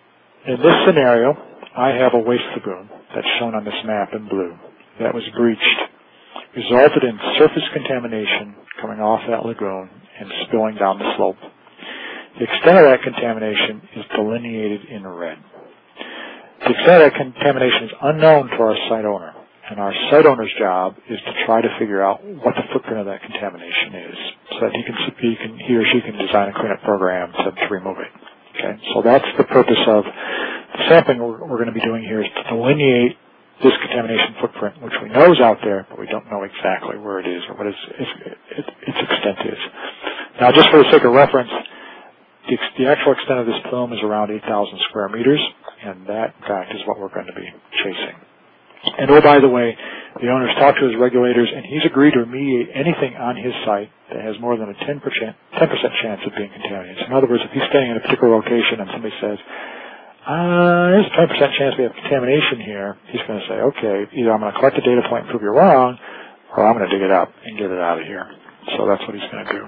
In this scenario, I have a waste lagoon that's shown on this map in blue that was breached, resulted in surface contamination coming off that lagoon and spilling down the slope. The extent of that contamination is delineated in red. The extent of that contamination is unknown to our site owner, and our site owner's job is to try to figure out what the footprint of that contamination is so that he or she can design a cleanup program to remove it. Okay, so that's the purpose of the sampling we're going to be doing here, is to delineate this contamination footprint, which we know is out there, but we don't know exactly where it is or what its extent is. Now, just for the sake of reference, the actual extent of this plume is around 8,000 square meters, and that, in fact, is what we're going to be chasing. And oh, by the way, the owner's talked to his regulators, and he's agreed to remediate anything on his site that has more than a 10% chance of being contaminated. So in other words, if he's staying in a particular location and somebody says, there's a 10% chance we have contamination here, he's going to say, okay, either I'm going to collect the data point and prove you're wrong, or I'm going to dig it up and get it out of here. So that's what he's going to do.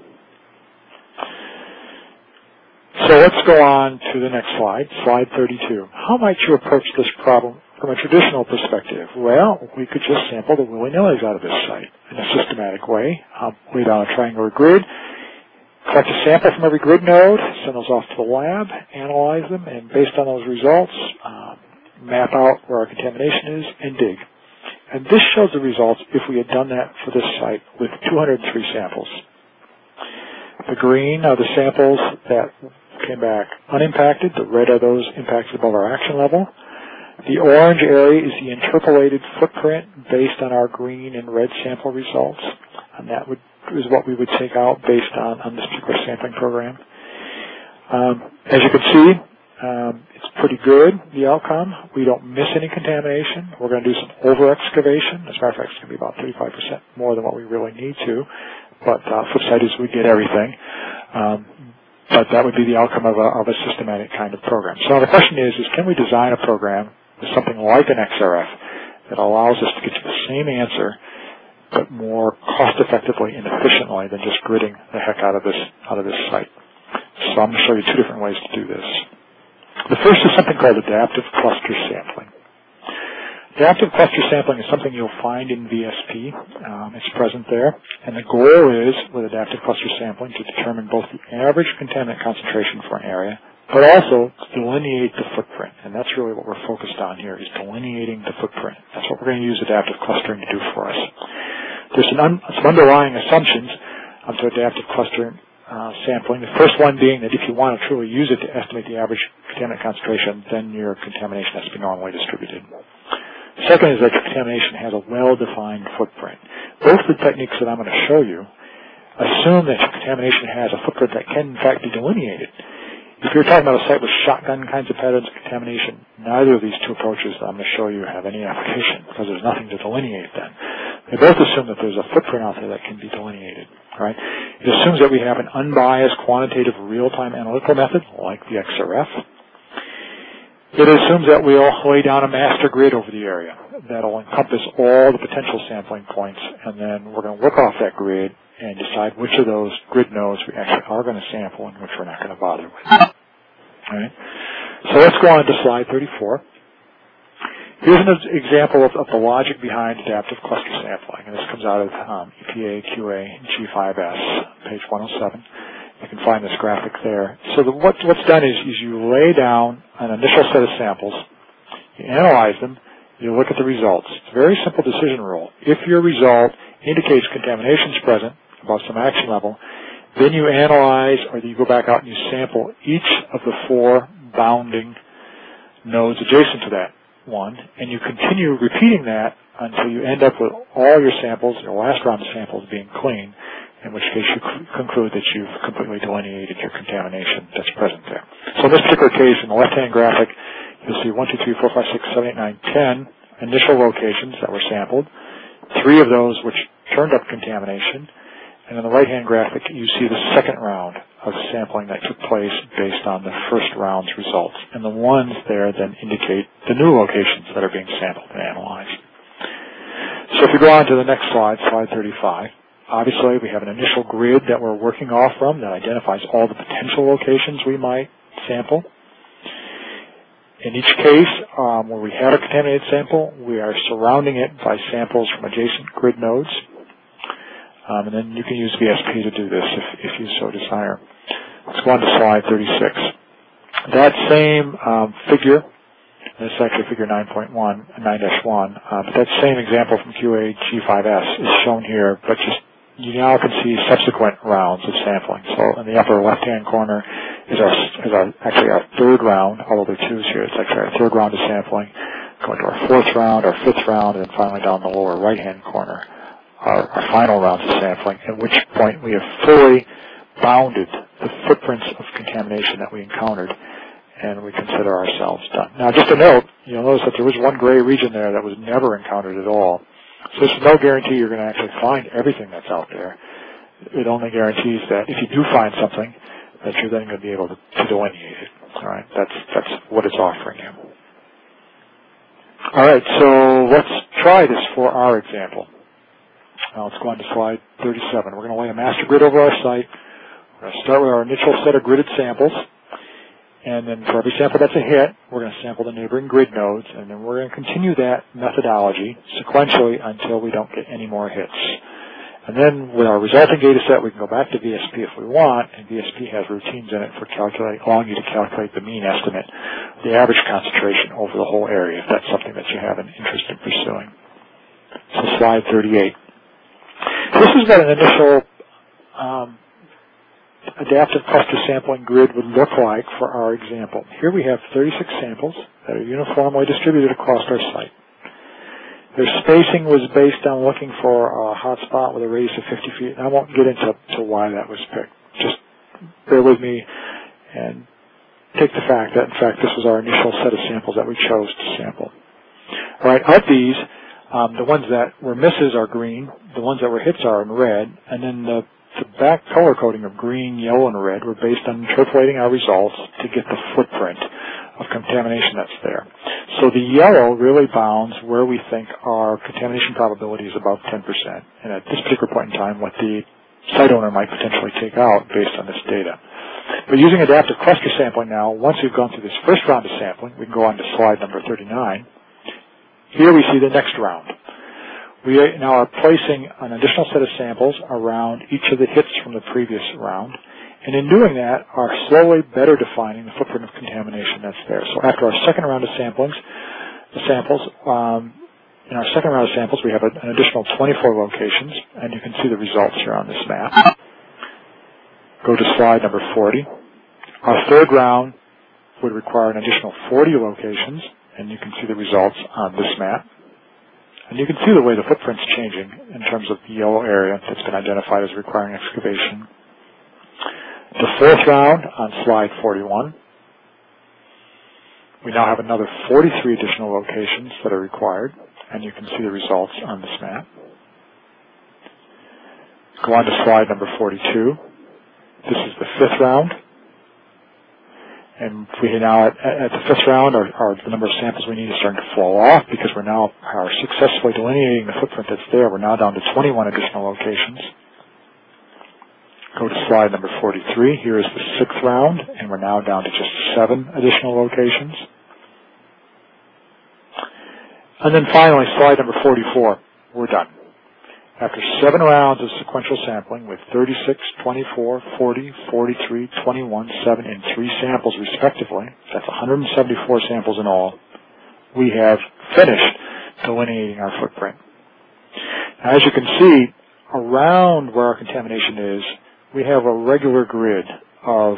So let's go on to the next slide, slide 32. How might you approach this problem from a traditional perspective? Well, we could just sample the willy-nillys out of this site in a systematic way. Lay down a triangular grid, collect a sample from every grid node, send those off to the lab, analyze them, and based on those results, map out where our contamination is and dig. And this shows the results if we had done that for this site with 203 samples. The green are the samples that came back unimpacted. The red are those impacted above our action level. The orange area is the interpolated footprint based on our green and red sample results, and that is what we would take out based on this particular sampling program. As you can see, it's pretty good, the outcome. We don't miss any contamination. We're going to do some over-excavation. As a matter of fact, it's going to be about 35% more than what we really need to, but flip side is we get everything. But that would be the outcome of a systematic kind of program. So the question is can we design a program with something like an XRF that allows us to get to the same answer, but more cost-effectively and efficiently than just gridding the heck out of this site? So I'm going to show you two different ways to do this. The first is something called adaptive cluster sampling. Adaptive cluster sampling is something you'll find in VSP. It's present there. And the goal is, with adaptive cluster sampling, to determine both the average contaminant concentration for an area, but also to delineate the footprint. And that's really what we're focused on here, is delineating the footprint. That's what we're going to use adaptive clustering to do for us. There's some underlying assumptions to adaptive clustering sampling. The first one being that if you want to truly use it to estimate the average contaminant concentration, then your contamination has to be normally distributed. Second is that your contamination has a well-defined footprint. Both the techniques that I'm going to show you assume that your contamination has a footprint that can, in fact, be delineated. If you're talking about a site with shotgun kinds of patterns of contamination, neither of these two approaches that I'm going to show you have any application because there's nothing to delineate then. They both assume that there's a footprint out there that can be delineated. Right? It assumes that we have an unbiased quantitative real-time analytical method like the XRF. It assumes that we'll lay down a master grid over the area that'll encompass all the potential sampling points, and then we're going to work off that grid and decide which of those grid nodes we actually are going to sample and which we're not going to bother with. All right? So let's go on to slide 34. Here's an example of the logic behind adaptive cluster sampling, and this comes out of EPA QA G5S, page 107. You can find this graphic there. So what's done is you lay down an initial set of samples, you analyze them, you look at the results. It's a very simple decision rule. If your result indicates contamination is present above some action level, then you analyze, or you go back out and you sample each of the 4 bounding nodes adjacent to that one, and you continue repeating that until you end up with all your samples, your last round of samples being clean, in which case you conclude that you've completely delineated your contamination that's present there. So in this particular case, in the left-hand graphic, you'll see 1, 2, 3, 4, 5, 6, 7, 8, 9, 10 initial locations that were sampled, 3 of those which turned up contamination, and in the right-hand graphic, you see the second round of sampling that took place based on the first round's results. And the ones there then indicate the new locations that are being sampled and analyzed. So if we go on to the next slide, slide 35, obviously we have an initial grid that we're working off from that identifies all the potential locations we might sample. In each case, where we have a contaminated sample, we are surrounding it by samples from adjacent grid nodes. And then you can use VSP to do this if you so desire. Let's go on to slide 36. That same figure, and it's actually figure 9.1, 9-1, but that same example from QA-G5S is shown here, but just you now can see subsequent rounds of sampling. So in the upper left-hand corner is actually our third round, although there are twos here. It's actually our third round of sampling, going to our fourth round, our fifth round, and then finally down the lower right-hand corner, our final rounds of sampling, at which point we have fully bounded the footprints of contamination that we encountered, and we consider ourselves done. Now, just a note, you'll notice that there was one gray region there that was never encountered at all. So there's no guarantee you're going to actually find everything that's out there. It only guarantees that if you do find something, that you're then going to be able to delineate it. All right, that's what it's offering you. All right, so let's try this for our example. Now let's go on to slide 37. We're going to lay a master grid over our site. We're going to start with our initial set of gridded samples. And then for every sample that's a hit, we're going to sample the neighboring grid nodes, and then we're going to continue that methodology sequentially until we don't get any more hits. And then with our resulting data set, we can go back to VSP if we want, and VSP has routines in it for allowing you to calculate the mean estimate, the average concentration over the whole area, if that's something that you have an interest in pursuing. So slide 38. This is what an initial adaptive cluster sampling grid would look like for our example. Here we have 36 samples that are uniformly distributed across our site. Their spacing was based on looking for a hotspot with a radius of 50 feet. And I won't get into why that was picked. Just bear with me and take the fact that, in fact, this was our initial set of samples that we chose to sample. All right, of these, the ones that were misses are green, the ones that were hits are in red, and then the back color coding of green, yellow, and red were based on interpolating our results to get the footprint of contamination that's there. So the yellow really bounds where we think our contamination probability is above 10%, and at this particular point in time, what the site owner might potentially take out based on this data. But using adaptive cluster sampling now, once we've gone through this first round of sampling, we can go on to slide number 39. Here we see the next round. We now are placing an additional set of samples around each of the hits from the previous round, and in doing that, are slowly better defining the footprint of contamination that's there. So after our second round of samples, in our second round of samples, we have an additional 24 locations, and you can see the results here on this map. Go to slide number 40. Our third round would require an additional 40 locations, and you can see the results on this map. And you can see the way the footprint's changing in terms of the yellow area that's been identified as requiring excavation. The fourth round on slide 41, we now have another 43 additional locations that are required, and you can see the results on this map. Go on to slide number 42. This is the fifth round. And we now, at the fifth round, the number of samples we need is starting to fall off because we now are successfully delineating the footprint that's there. We're now down to 21 additional locations. Go to slide number 43. Here is the sixth round, and we're now down to just 7 additional locations. And then finally, slide number 44. We're done. After 7 rounds of sequential sampling with 36, 24, 40, 43, 21, 7, and 3 samples respectively, that's 174 samples in all, we have finished delineating our footprint. Now, as you can see, around where our contamination is, we have a regular grid of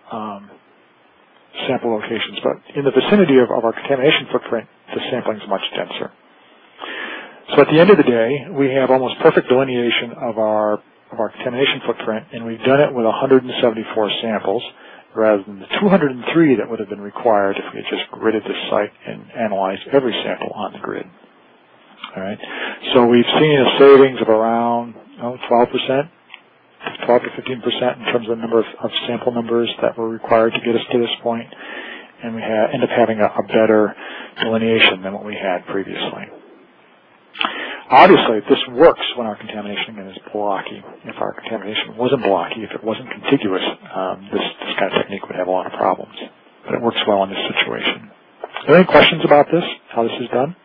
sample locations, but in the vicinity of our contamination footprint, the sampling is much denser. So at the end of the day, we have almost perfect delineation of our contamination footprint, and we've done it with 174 samples rather than the 203 that would have been required if we had just gridded this site and analyzed every sample on the grid. All right. So we've seen a savings of around 12%, 12 to 15% in terms of the number of sample numbers that were required to get us to this point, and we end up having a better delineation than what we had previously. Obviously, this works when our contamination is blocky. If our contamination wasn't blocky, if it wasn't contiguous, this kind of technique would have a lot of problems. But it works well in this situation. Are there any questions about this, how this is done?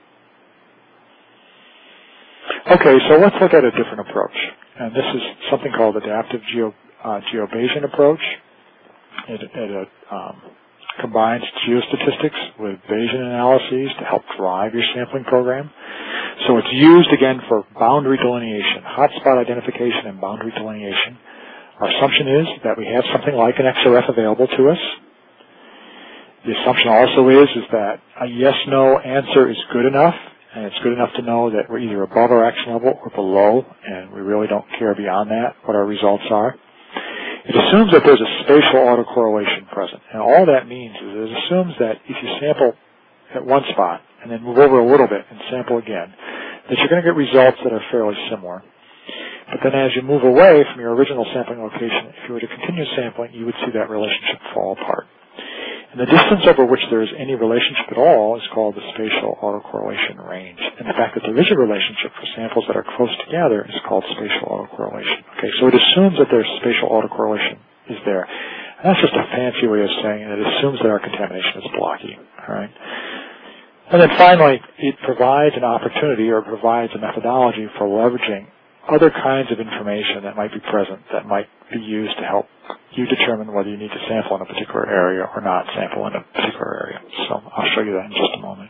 Okay, so let's look at a different approach. And this is something called adaptive GeoBayesian approach. It combines geostatistics with Bayesian analyses to help drive your sampling program. So it's used, again, for boundary delineation, hotspot identification and boundary delineation. Our assumption is that we have something like an XRF available to us. The assumption also is that a yes-no answer is good enough, and it's good enough to know that we're either above our action level or below, and we really don't care beyond that what our results are. It assumes that there's a spatial autocorrelation present, and all that means is it assumes that if you sample at one spot and then move over a little bit and sample again, that you're going to get results that are fairly similar. But then as you move away from your original sampling location, if you were to continue sampling, you would see that relationship fall apart. And the distance over which there is any relationship at all is called the spatial autocorrelation range. And the fact that there is a relationship for samples that are close together is called spatial autocorrelation. Okay, so it assumes that there's spatial autocorrelation is there. And that's just a fancy way of saying it. It assumes that our contamination is blocky. All right. And then finally, it provides an opportunity or provides a methodology for leveraging other kinds of information that might be present that might be used to help you determine whether you need to sample in a particular area or not sample in a particular area. So I'll show you that in just a moment.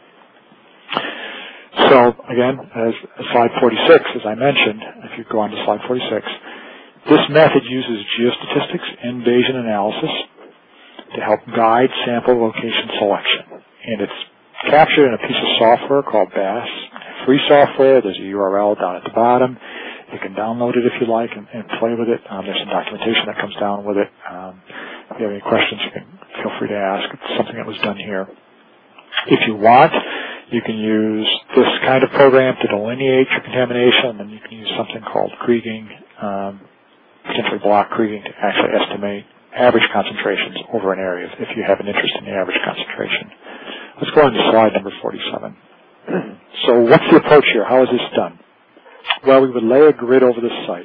So again, as slide 46, as I mentioned, if you go on to slide 46, this method uses geostatistics and Bayesian analysis to help guide sample location selection. And it's captured in a piece of software called BAS. Free software. There's a URL down at the bottom. You can download it if you like and play with it. There's some documentation that comes down with it. If you have any questions, you can feel free to ask. It's something that was done here. If you want, you can use this kind of program to delineate your contamination, and you can use something called kriging, potentially block kriging, to actually estimate average concentrations over an area if you have an interest in the average concentration. Let's go on to slide number 47. So what's the approach here? How is this done? Well, we would lay a grid over the site.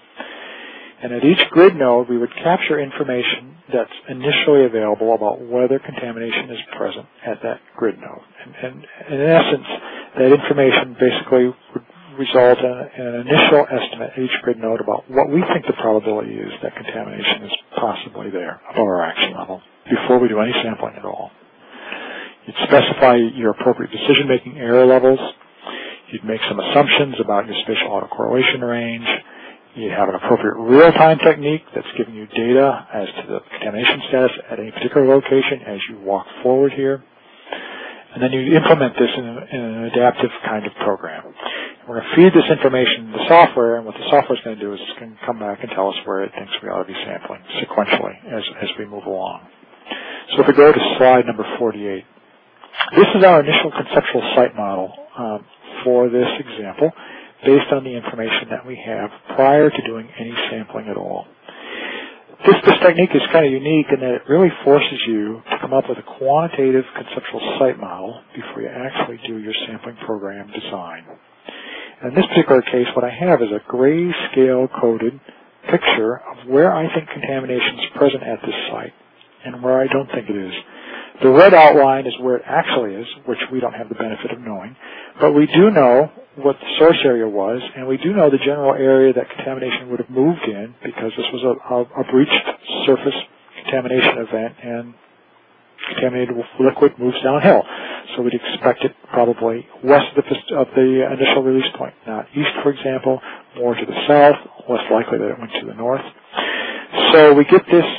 And at each grid node, we would capture information that's initially available about whether contamination is present at that grid node. And in essence, that information basically would result in an initial estimate at each grid node about what we think the probability is that contamination is possibly there above our action level before we do any sampling at all. You'd specify your appropriate decision-making error levels. You'd make some assumptions about your spatial autocorrelation range. You'd have an appropriate real-time technique that's giving you data as to the contamination status at any particular location as you walk forward here. And then you implement this in an adaptive kind of program. We're going to feed this information to the software, and what the software is going to do is it's going to come back and tell us where it thinks we ought to be sampling sequentially as we move along. So if we go to slide number 48, this is our initial conceptual site model for this example based on the information that we have prior to doing any sampling at all. This technique is kind of unique in that it really forces you to come up with a quantitative conceptual site model before you actually do your sampling program design. In this particular case, what I have is a grayscale coded picture of where I think contamination is present at this site and where I don't think it is. The red outline is where it actually is, which we don't have the benefit of knowing. But we do know what the source area was, and we do know the general area that contamination would have moved in because this was a breached surface contamination event, and contaminated liquid moves downhill. So we'd expect it probably west of the initial release point, not east, for example, more to the south, less likely that it went to the north. So we get this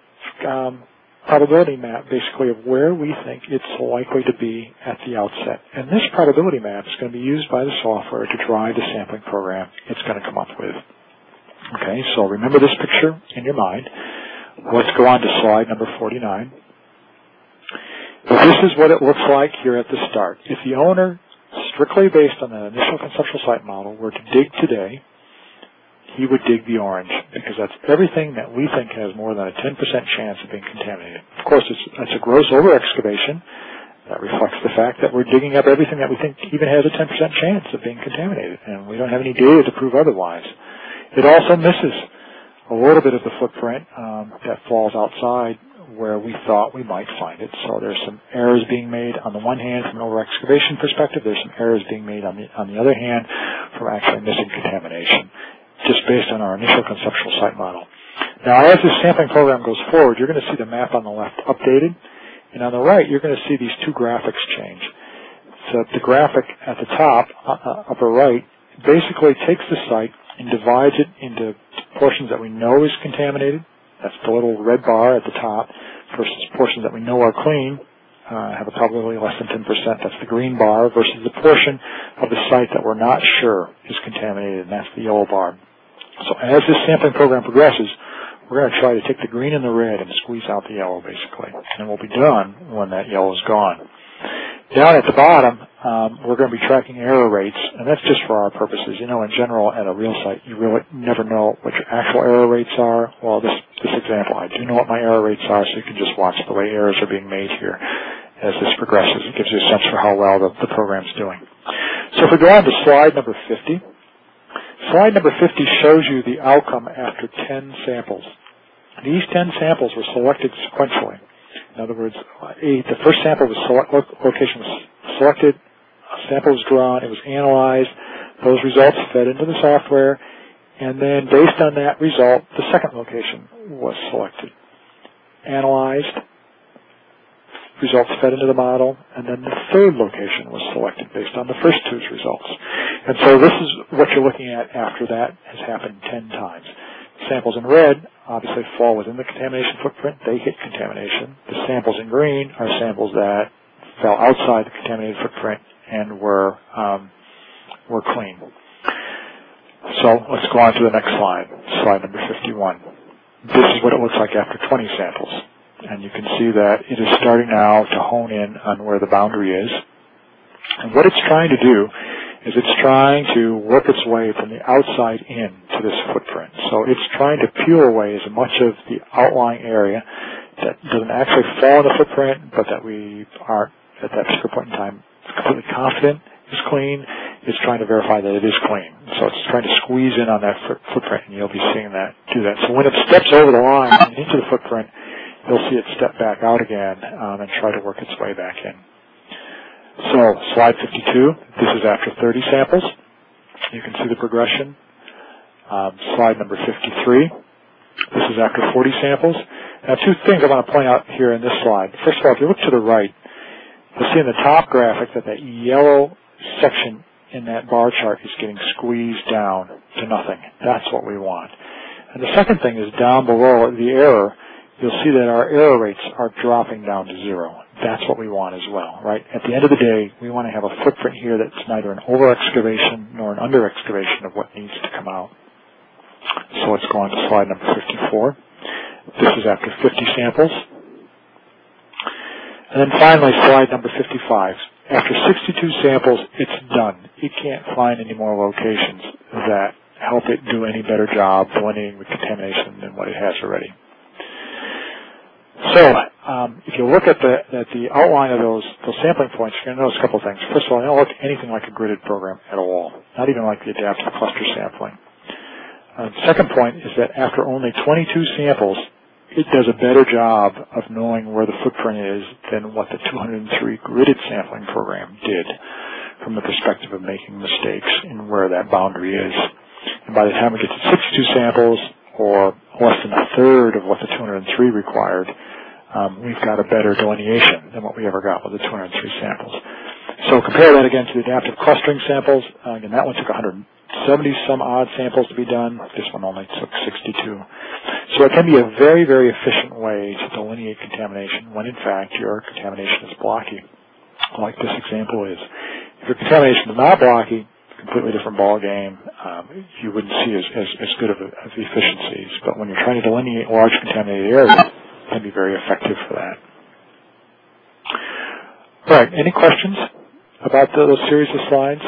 probability map, basically, of where we think it's likely to be at the outset. And this probability map is going to be used by the software to drive the sampling program it's going to come up with. Okay, so remember this picture in your mind. Let's go on to slide number 49. This is what it looks like here at the start. If the owner, strictly based on the initial conceptual site model, were to dig today, he would dig the orange, because that's everything that we think has more than a 10% chance of being contaminated. Of course, it's a gross over-excavation that reflects the fact that we're digging up everything that we think even has a 10% chance of being contaminated, and we don't have any data to prove otherwise. It also misses a little bit of the footprint that falls outside where we thought we might find it. So there's some errors being made on the one hand from an over-excavation perspective. There's some errors being made on the other hand from actually missing contamination, just based on our initial conceptual site model. Now, as this sampling program goes forward, you're going to see the map on the left updated, and on the right, you're going to see these two graphics change. So the graphic at the top, upper right, basically takes the site and divides it into portions that we know is contaminated. That's the little red bar at the top, versus portions that we know are clean, have a probability less than 10%. That's the green bar, versus the portion of the site that we're not sure is contaminated, and that's the yellow bar. So as this sampling program progresses, we're going to try to take the green and the red and squeeze out the yellow, basically. And we'll be done when that yellow is gone. Down at the bottom, we're going to be tracking error rates, and that's just for our purposes. You know, in general, at a real site, you really never know what your actual error rates are. Well, this example, I do know what my error rates are, so you can just watch the way errors are being made here as this progresses. It gives you a sense for how well the program's doing. So if we go on to slide number 50, slide number 50 shows you the outcome after 10 samples. These 10 samples were selected sequentially. In other words, the first sample location was selected, a sample was drawn, it was analyzed, those results fed into the software, and then based on that result, the second location was selected, analyzed, results fed into the model, and then the third location was selected based on the first two's results. And so this is what you're looking at after that has happened 10 times. Samples in red obviously fall within the contamination footprint. They hit contamination. The samples in green are samples that fell outside the contaminated footprint and were clean. So let's go on to the next slide, slide number 51. This is what it looks like after 20 samples. And you can see that it is starting now to hone in on where the boundary is. And what it's trying to do is it's trying to work its way from the outside in to this footprint. So it's trying to peel away as much of the outlying area that doesn't actually fall in the footprint, but that we are, at that particular point in time, completely confident is clean. It's trying to verify that it is clean. So it's trying to squeeze in on that footprint, and you'll be seeing that do that. So when it steps over the line and into the footprint, you'll see it step back out again and try to work its way back in. So slide 52, this is after 30 samples. You can see the progression. Slide number 53, this is after 40 samples. Now, two things I want to point out here in this slide. First of all, if you look to the right, you'll see in the top graphic that yellow section in that bar chart is getting squeezed down to nothing. That's what we want. And the second thing is down below the error, you'll see that our error rates are dropping down to 0. That's what we want as well, right? At the end of the day, we want to have a footprint here that's neither an over-excavation nor an under-excavation of what needs to come out. So let's go on to slide number 54. This is after 50 samples. And then finally, slide number 55. After 62 samples, it's done. It can't find any more locations that help it do any better job delineating the contamination than what it has already. So, if you look at the outline of those sampling points, you're going to notice a couple of things. First of all, it don't look anything like a gridded program at all, not even like the adaptive cluster sampling. Second point is that after only 22 samples, it does a better job of knowing where the footprint is than what the 203 gridded sampling program did from the perspective of making mistakes in where that boundary is. And by the time we get to 62 samples, or less than a third of what the 203 required, we've got a better delineation than what we ever got with the 203 samples. So compare that again to the adaptive clustering samples. Again, that one took 170-some odd samples to be done. This one only took 62. So it can be a very, very efficient way to delineate contamination when, in fact, your contamination is blocky, like this example is. If your contamination is not blocky, completely different ball game. You wouldn't see as good of efficiencies. But when you're trying to delineate large contaminated areas, it can be very effective for that. All right. Any questions about those series of slides?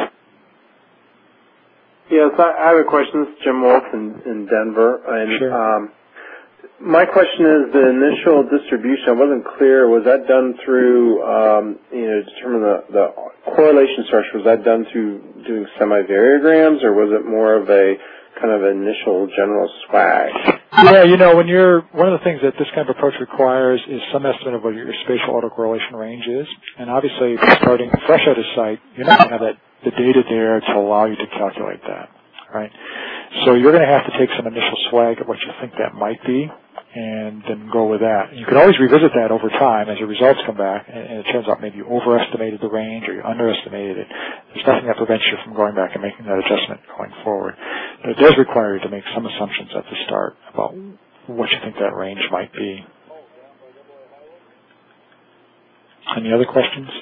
Yes, I have a question. This is Jim Wolf in Denver. And, sure. My question is the initial distribution. I wasn't clear. Was that done through, determine the correlation structure? Was that done through doing semi-variograms, or was it more of a kind of initial general swag? Yeah, one of the things that this kind of approach requires is some estimate of what your spatial autocorrelation range is. And obviously, starting fresh out of sight, you're not going to have the data there to allow you to calculate that, right? So you're going to have to take some initial swag at what you think that might be, and then go with that. You can always revisit that over time as your results come back, and it turns out maybe you overestimated the range or you underestimated it. There's nothing that prevents you from going back and making that adjustment going forward. But it does require you to make some assumptions at the start about what you think that range might be. Any other questions?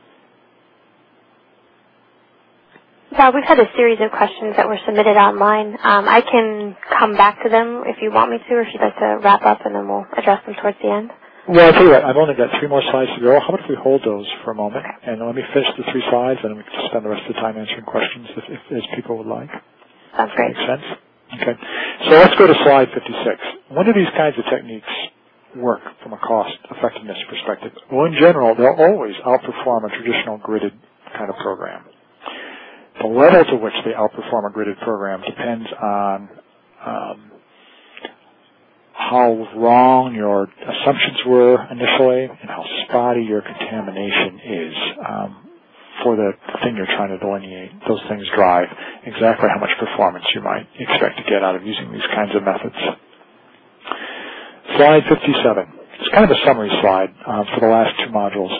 Yeah, we've had a series of questions that were submitted online. I can come back to them if you want me to, or if you'd like to wrap up, and then we'll address them towards the end. Well, I'll tell you what, I've only got 3 more slides to go. How about if we hold those for a moment, and let me finish the 3 slides, and then we can spend the rest of the time answering questions as people would like. Sounds great. Makes sense? Okay. So let's go to slide 56. When do these kinds of techniques work from a cost-effectiveness perspective? Well, in general, they'll always outperform a traditional gridded kind of program. The level to which they outperform a gridded program depends on how wrong your assumptions were initially and how spotty your contamination is for the thing you're trying to delineate. Those things drive exactly how much performance you might expect to get out of using these kinds of methods. Slide 57. It's kind of a summary slide for the last 2 modules.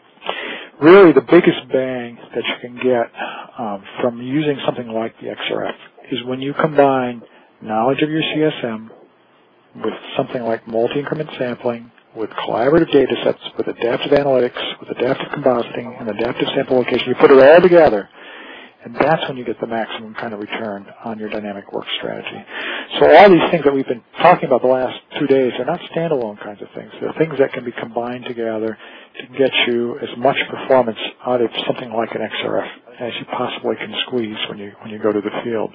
Really, the biggest bang that you can get from using something like the XRF is when you combine knowledge of your CSM with something like multi-increment sampling, with collaborative data sets, with adaptive analytics, with adaptive compositing, and adaptive sample location. You put it all together, and that's when you get the maximum kind of return on your dynamic work strategy. So all these things that we've been talking about the last 2 days are not standalone kinds of things. They're things that can be combined together to get you as much performance out of something like an XRF as you possibly can squeeze when you go to the field.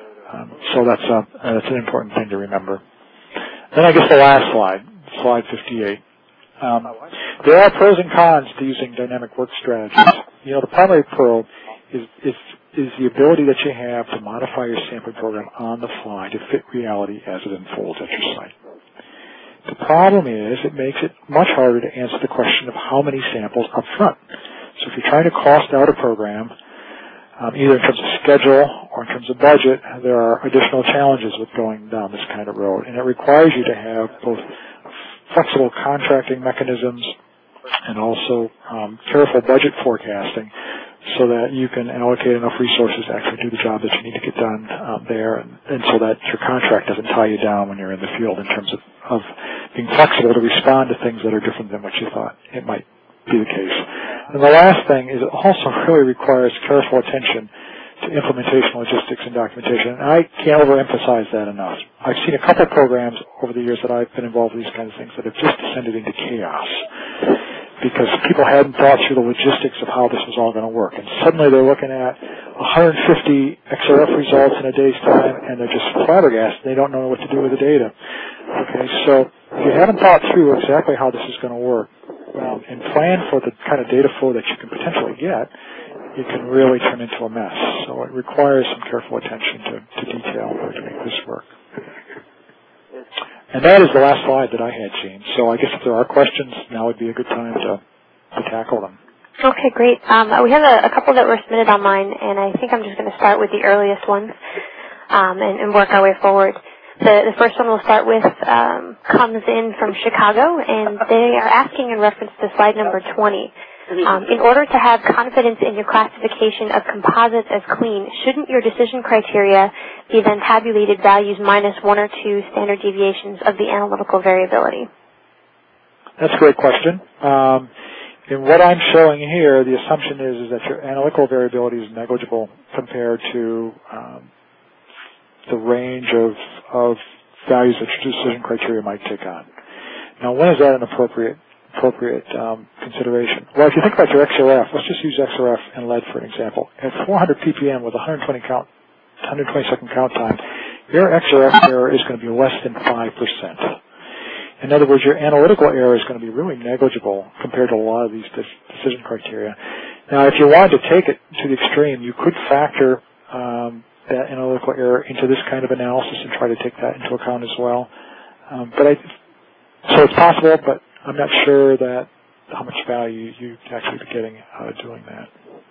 So that's an important thing to remember. Then I guess the last slide 58. There are pros and cons to using dynamic work strategies. The primary pro is the ability that you have to modify your sampling program on the fly to fit reality as it unfolds at your site. The problem is it makes it much harder to answer the question of how many samples up front. So if you're trying to cost out a program, either in terms of schedule or in terms of budget, there are additional challenges with going down this kind of road. And it requires you to have both flexible contracting mechanisms and also careful budget forecasting so that you can allocate enough resources to actually do the job that you need to get done there, and so that your contract doesn't tie you down when you're in the field in terms of being flexible to respond to things that are different than what you thought it might be the case. And the last thing is it also really requires careful attention to implementation, logistics, and documentation. And I can't overemphasize that enough. I've seen a couple programs over the years that I've been involved with these kinds of things that have just descended into chaos because people hadn't thought through the logistics of how this was all going to work. And suddenly they're looking at 150 XRF results in a day's time, and they're just flabbergasted. They don't know what to do with the data. Okay, so if you haven't thought through exactly how this is going to work and plan for the kind of data flow that you can potentially get, it can really turn into a mess. So it requires some careful attention to detail in order to make this work. And that is the last slide that I had, Gene. So I guess if there are questions, now would be a good time to tackle them. Okay, great. We have a couple that were submitted online, and I think I'm just going to start with the earliest ones and work our way forward. The first one we'll start with comes in from Chicago, and they are asking in reference to slide number 20. In order to have confidence in your classification of composites as clean, shouldn't your decision criteria be then tabulated values minus 1 or 2 standard deviations of the analytical variability? That's a great question. In what I'm showing here, the assumption is that your analytical variability is negligible compared to the range of values that your decision criteria might take on. Now, when is that an appropriate consideration? Well, if you think about your XRF, let's just use XRF and lead for an example. At 400 ppm with 120 second count time, your XRF error is going to be less than 5%. In other words, your analytical error is going to be really negligible compared to a lot of these decision criteria. Now, if you wanted to take it to the extreme, you could factor that analytical error into this kind of analysis and try to take that into account as well. So it's possible, but I'm not sure that how much value you'd actually be getting out of doing that.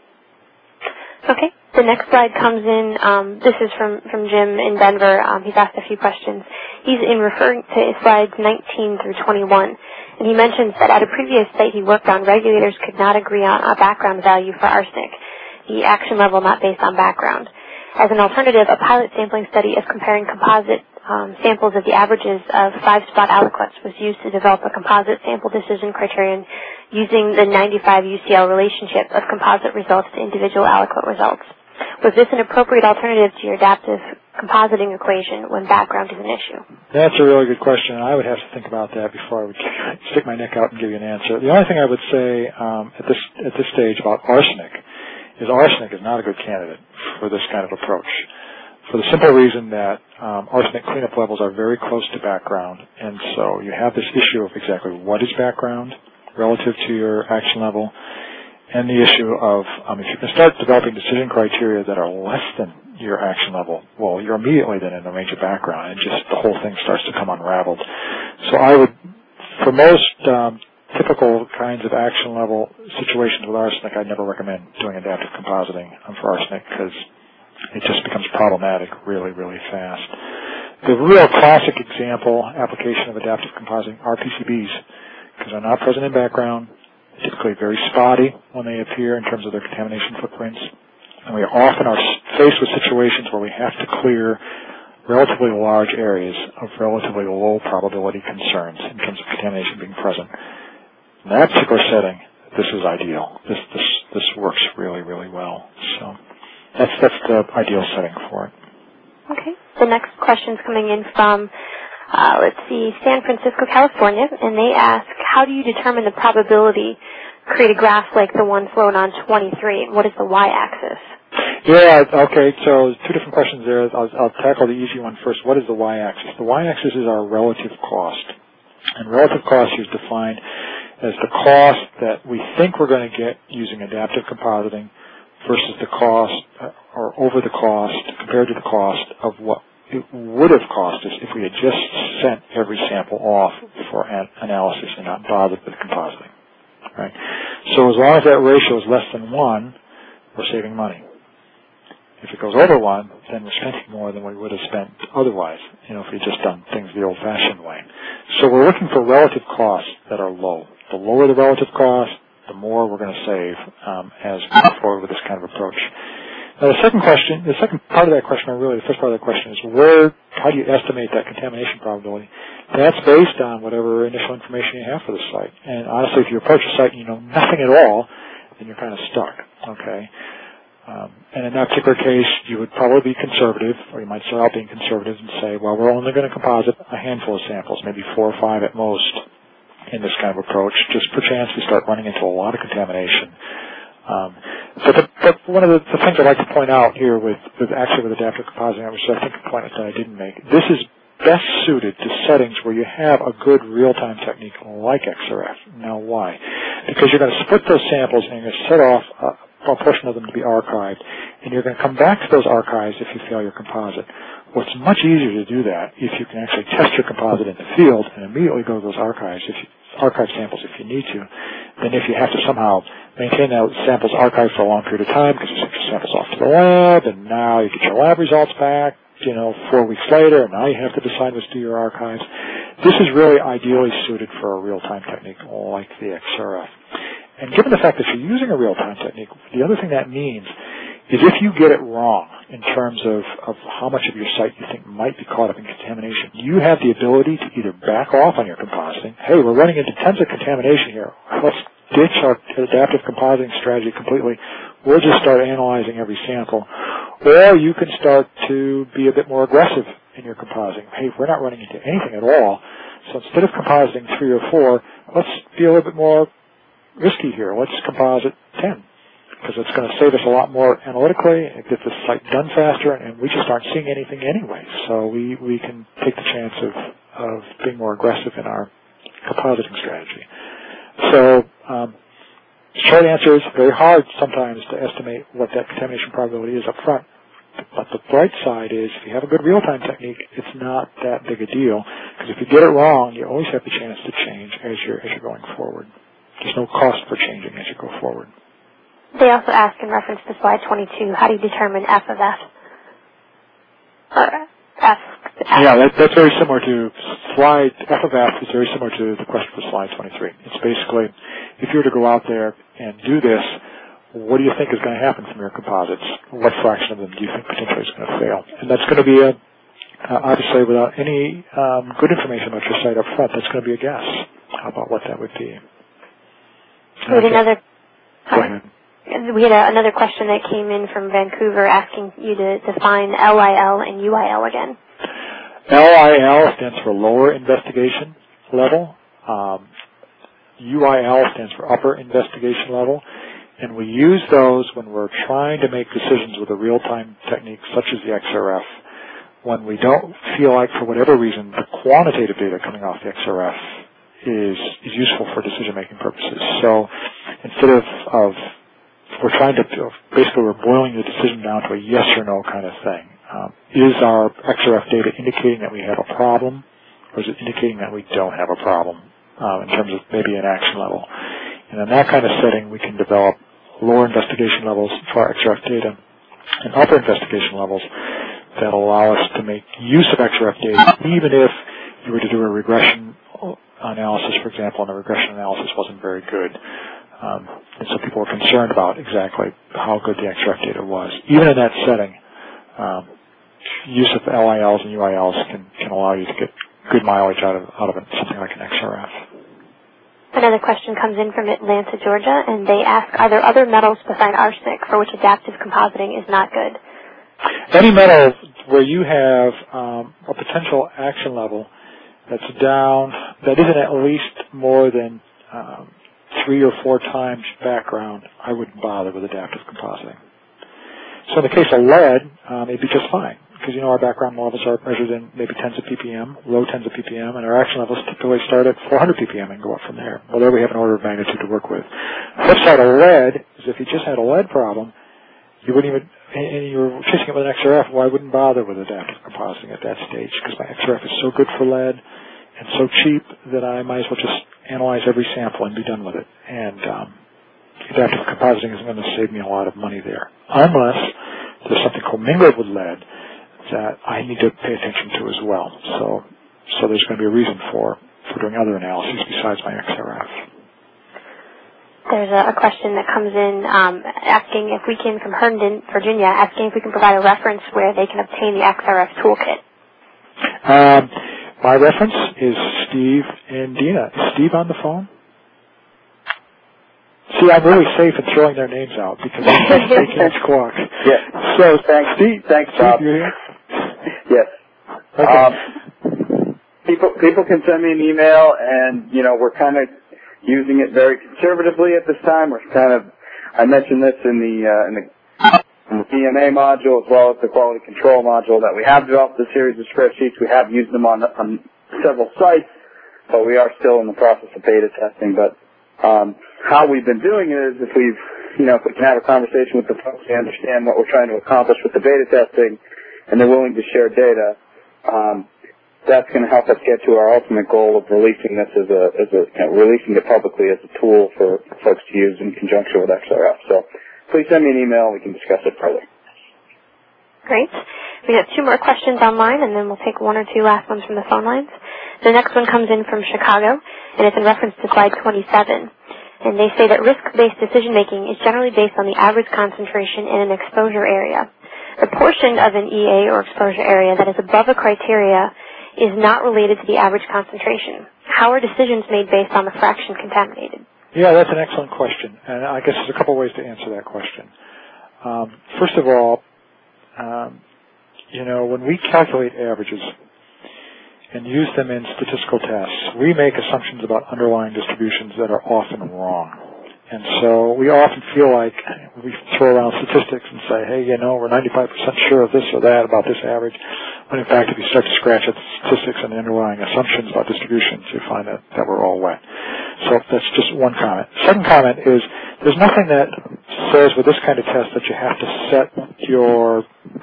Okay. The next slide comes in. This is from Jim in Denver. He's asked a few questions. He's in referring to slides 19 through 21. And he mentions that at a previous site he worked on, regulators could not agree on a background value for arsenic, the action level not based on background. As an alternative, a pilot sampling study of comparing composite samples of the averages of 5-spot aliquots was used to develop a composite sample decision criterion using the 95 UCL relationship of composite results to individual aliquot results. Was this an appropriate alternative to your adaptive compositing equation when background is an issue? That's a really good question. I would have to think about that before I would stick my neck out and give you an answer. The only thing I would say at this stage about arsenic is not a good candidate for this kind of approach, for the simple reason that arsenic cleanup levels are very close to background, and so you have this issue of exactly what is background relative to your action level, and the issue of if you can start developing decision criteria that are less than your action level, well, you're immediately then in the range of background, and just the whole thing starts to come unraveled. So I would, for most typical kinds of action level situations with arsenic, I'd never recommend doing adaptive compositing for arsenic because it just becomes problematic really, really fast. The real classic example application of adaptive compositing are PCBs because they're not present in background, typically very spotty when they appear in terms of their contamination footprints. And we often are faced with situations where we have to clear relatively large areas of relatively low probability concerns in terms of contamination being present. In that particular setting, this is ideal. This works really, really well. So that's the ideal setting for it. Okay. The next question is coming in from San Francisco, California, and they ask, how do you determine the probability, create a graph like the one flown on 23, and what is the y-axis? Yeah, okay, so two different questions there. I'll tackle the easy one first. What is the y-axis? The y-axis is our relative cost, and relative cost is defined as the cost that we think we're going to get using adaptive compositing versus the cost, or over the cost, compared to the cost of what it would have cost us if we had just sent every sample off for analysis and not bothered with compositing. Right? So as long as that ratio is less than 1, we're saving money. If it goes over 1, then we're spending more than we would have spent otherwise, if we had just done things the old-fashioned way. So we're looking for relative costs that are low. The lower the relative cost, the more we're going to save as we move forward with this kind of approach. Now the second part of that question, or really the first part of that question, is how do you estimate that contamination probability? That's based on whatever initial information you have for the site. And honestly, if you approach a site and you know nothing at all, then you're kind of stuck, okay? And in that particular case, you would probably be conservative, or you might start out being conservative and say, well, we're only going to composite a handful of samples, maybe 4 or 5 at most in this kind of approach, just perchance we start running into a lot of contamination. But one of the things I'd like to point out here with adaptive compositing, which I think a point that I didn't make, this is best suited to settings where you have a good real-time technique like XRF. Now why? Because you're going to split those samples and you're going to set off a portion of them to be archived, and you're going to come back to those archives if you fail your composite. Well, it's much easier to do that if you can actually test your composite in the field and immediately go to those archive samples if you need to, than if you have to somehow maintain those samples archived for a long period of time because you sent your samples off to the lab, and now you get your lab results back, 4 weeks later, and now you have to decide what to do your archives. This is really ideally suited for a real-time technique like the XRF. And given the fact that you're using a real-time technique, the other thing that means is if you get it wrong in terms of how much of your site you think might be caught up in contamination, you have the ability to either back off on your compositing. Hey, we're running into tons of contamination here. Let's ditch our adaptive compositing strategy completely. We'll just start analyzing every sample. Or you can start to be a bit more aggressive in your compositing. Hey, we're not running into anything at all, so instead of compositing 3 or 4, let's be a little bit more risky here. Let's composite 10, because it's going to save us a lot more analytically, it gets the site done faster, and we just aren't seeing anything anyway. So we can take the chance of being more aggressive in our compositing strategy. So short answer is very hard sometimes to estimate what that contamination probability is up front. But the bright side is if you have a good real-time technique, it's not that big a deal, because if you get it wrong, you always have the chance to change as you're going forward. There's no cost for changing as you go forward. They also ask in reference to slide 22, how do you determine F of F? Or F. Yeah, that's very similar to slide F of F is very similar to the question for slide 23. It's basically, if you were to go out there and do this, what do you think is going to happen from your composites? What fraction of them do you think potentially is going to fail? And that's going to be obviously without any good information about your site up front, that's going to be a guess about what that would be. We had another. Go ahead. We had another question that came in from Vancouver asking you to define LIL and UIL again. LIL stands for lower investigation level. UIL stands for upper investigation level. And we use those when we're trying to make decisions with a real-time technique such as the XRF, when we don't feel like, for whatever reason, the quantitative data coming off the XRF is useful for decision-making purposes. So instead of we're trying to, basically we're boiling the decision down to a yes or no kind of thing. Is our XRF data indicating that we have a problem, or is it indicating that we don't have a problem in terms of maybe an action level? And in that kind of setting, we can develop lower investigation levels for our XRF data and upper investigation levels that allow us to make use of XRF data, even if you were to do a regression analysis, for example, and the regression analysis wasn't very good. And so people were concerned about exactly how good the XRF data was. Even in that setting, use of LILs and UILs can allow you to get good mileage out of something like an XRF. Another question comes in from Atlanta, Georgia, and they ask, are there other metals besides arsenic for which adaptive compositing is not good? Any metal where you have a potential action level that's down, that isn't at least more than 3 or 4 times background, I wouldn't bother with adaptive compositing. So in the case of lead, it'd be just fine, because our background levels are measured in maybe tens of ppm, low tens of ppm, and our action levels typically start at 400 ppm and go up from there. Well, there we have an order of magnitude to work with. The flip side of lead is if you just had a lead problem, you wouldn't even, and you were chasing it with an XRF, well, I wouldn't bother with adaptive compositing at that stage, because my XRF is so good for lead and so cheap that I might as well just analyze every sample and be done with it. And adaptive compositing isn't going to save me a lot of money there, unless there's something commingled with lead that I need to pay attention to as well. So there's going to be a reason for doing other analyses besides my XRF. There's a question that comes in asking if we can, from Herndon, Virginia, asking if we can provide a reference where they can obtain the XRF toolkit. My reference is Steve and Dina. Is Steve on the phone? See, I'm really safe in throwing their names out because they can't squawk. Yes. So, thanks, Steve, Bob. you're here? Yes. Okay. People can send me an email, and we're kind of using it very conservatively at this time. I mentioned this in the PMA module as well as the quality control module that we have developed a series of spreadsheets. We have used them on several sites, but we are still in the process of beta testing. But how we've been doing it is if we can have a conversation with the folks to understand what we're trying to accomplish with the beta testing, and they're willing to share data, that's going to help us get to our ultimate goal of releasing this releasing it publicly as a tool for folks to use in conjunction with XRF. So please send me an email and we can discuss it further. Great. We have 2 more questions online, and then we'll take 1 or 2 last ones from the phone lines. The next one comes in from Chicago, and it's in reference to slide 27. And they say that risk-based decision-making is generally based on the average concentration in an exposure area. The portion of an EA or exposure area that is above a criteria is not related to the average concentration. How are decisions made based on the fraction contaminated? Yeah, that's an excellent question, and I guess there's a couple ways to answer that question. First of all, when we calculate averages and use them in statistical tests, we make assumptions about underlying distributions that are often wrong. And so we often feel like we throw around statistics and say, hey, we're 95% sure of this or that about this average. When in fact, if you start to scratch at the statistics and the underlying assumptions about distributions, you find that we're all wet. So that's just one comment. Second comment is there's nothing that says with this kind of test that you have to set your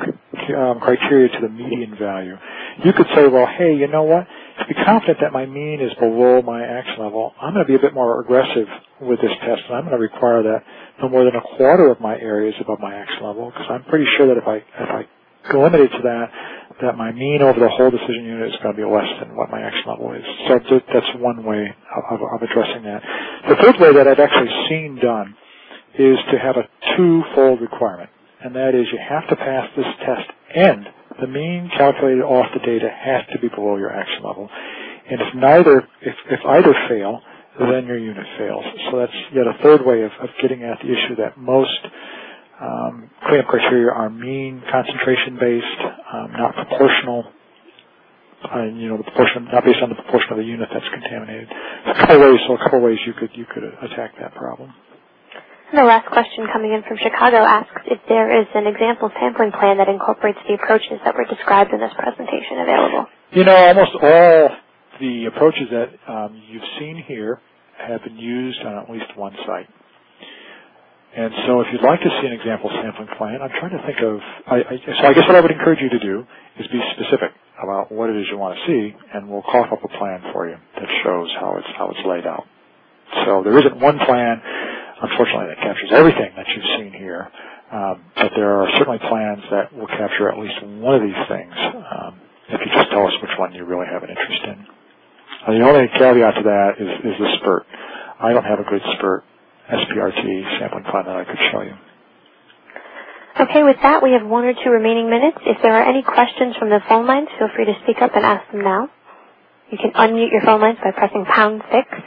criteria to the median value. You could say, well, hey, you know what? To be confident that my mean is below my action level, I'm going to be a bit more aggressive with this test, and I'm going to require that no more than a quarter of my area is above my action level, because I'm pretty sure that if I go limited to that my mean over the whole decision unit is going to be less than what my action level is. So that's one way of addressing that. The third way that I've actually seen done is to have a twofold requirement, and that is you have to pass this test and the mean calculated off the data has to be below your action level. And if either fail, then your unit fails. So that's yet a third way of getting at the issue that most cleanup criteria are mean concentration based, not proportional. The proportion, not based on the proportion of the unit that's contaminated. A couple of ways you could attack that problem. The last question coming in from Chicago asks if there is an example sampling plan that incorporates the approaches that were described in this presentation available. Almost all the approaches that you've seen here have been used on at least one site. And so if you'd like to see an example sampling plan, I'm trying to think of, so I guess what I would encourage you to do is be specific about what it is you want to see, and we'll cough up a plan for you that shows how it's laid out. So there isn't one plan, unfortunately, that captures everything that you've seen here, but there are certainly plans that will capture at least one of these things if you just tell us which one you really have an interest in. The only caveat to that is the SPURT. I don't have a good SPURT SPRT sampling plan that I could show you. Okay, with that, we have 1 or 2 remaining minutes. If there are any questions from the phone lines, feel free to speak up and ask them now. You can unmute your phone lines by pressing #6.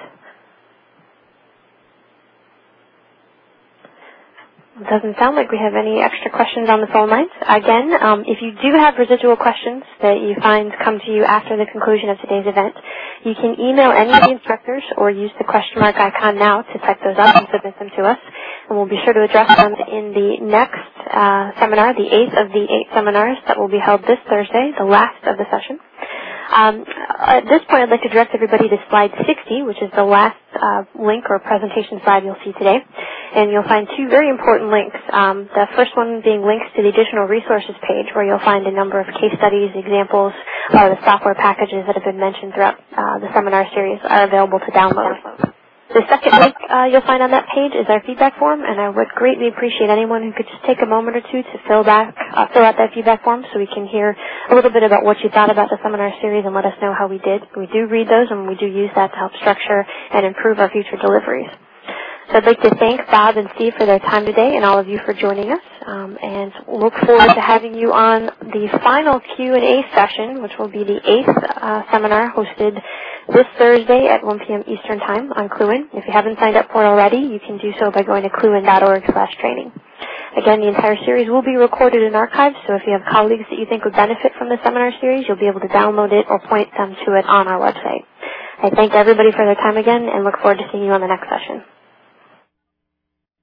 It doesn't sound like we have any extra questions on the phone lines. Again, if you do have residual questions that you find come to you after the conclusion of today's event, you can email any of the instructors or use the question mark icon now to type those up and submit them to us. And we'll be sure to address them in the next seminar, the 8th of the 8 seminars that will be held this Thursday, the last of the session. At this point, I'd like to direct everybody to slide 60, which is the last link or presentation slide you'll see today. And you'll find 2 very important links. The first one being links to the additional resources page, where you'll find a number of case studies, examples, the software packages that have been mentioned throughout the seminar series are available to download. The second link you'll find on that page is our feedback form, and I would greatly appreciate anyone who could just take a moment or two to fill out that feedback form so we can hear a little bit about what you thought about the seminar series and let us know how we did. We do read those, and we do use that to help structure and improve our future deliveries. So I'd like to thank Bob and Steve for their time today and all of you for joining us, and look forward to having you on the final Q&A session, which will be the 8th seminar hosted this Thursday at 1 p.m. Eastern Time on Cluin. If you haven't signed up for it already, you can do so by going to cluin.org/training. Again, the entire series will be recorded in archives, so if you have colleagues that you think would benefit from the seminar series, you'll be able to download it or point them to it on our website. I thank everybody for their time again and look forward to seeing you on the next session.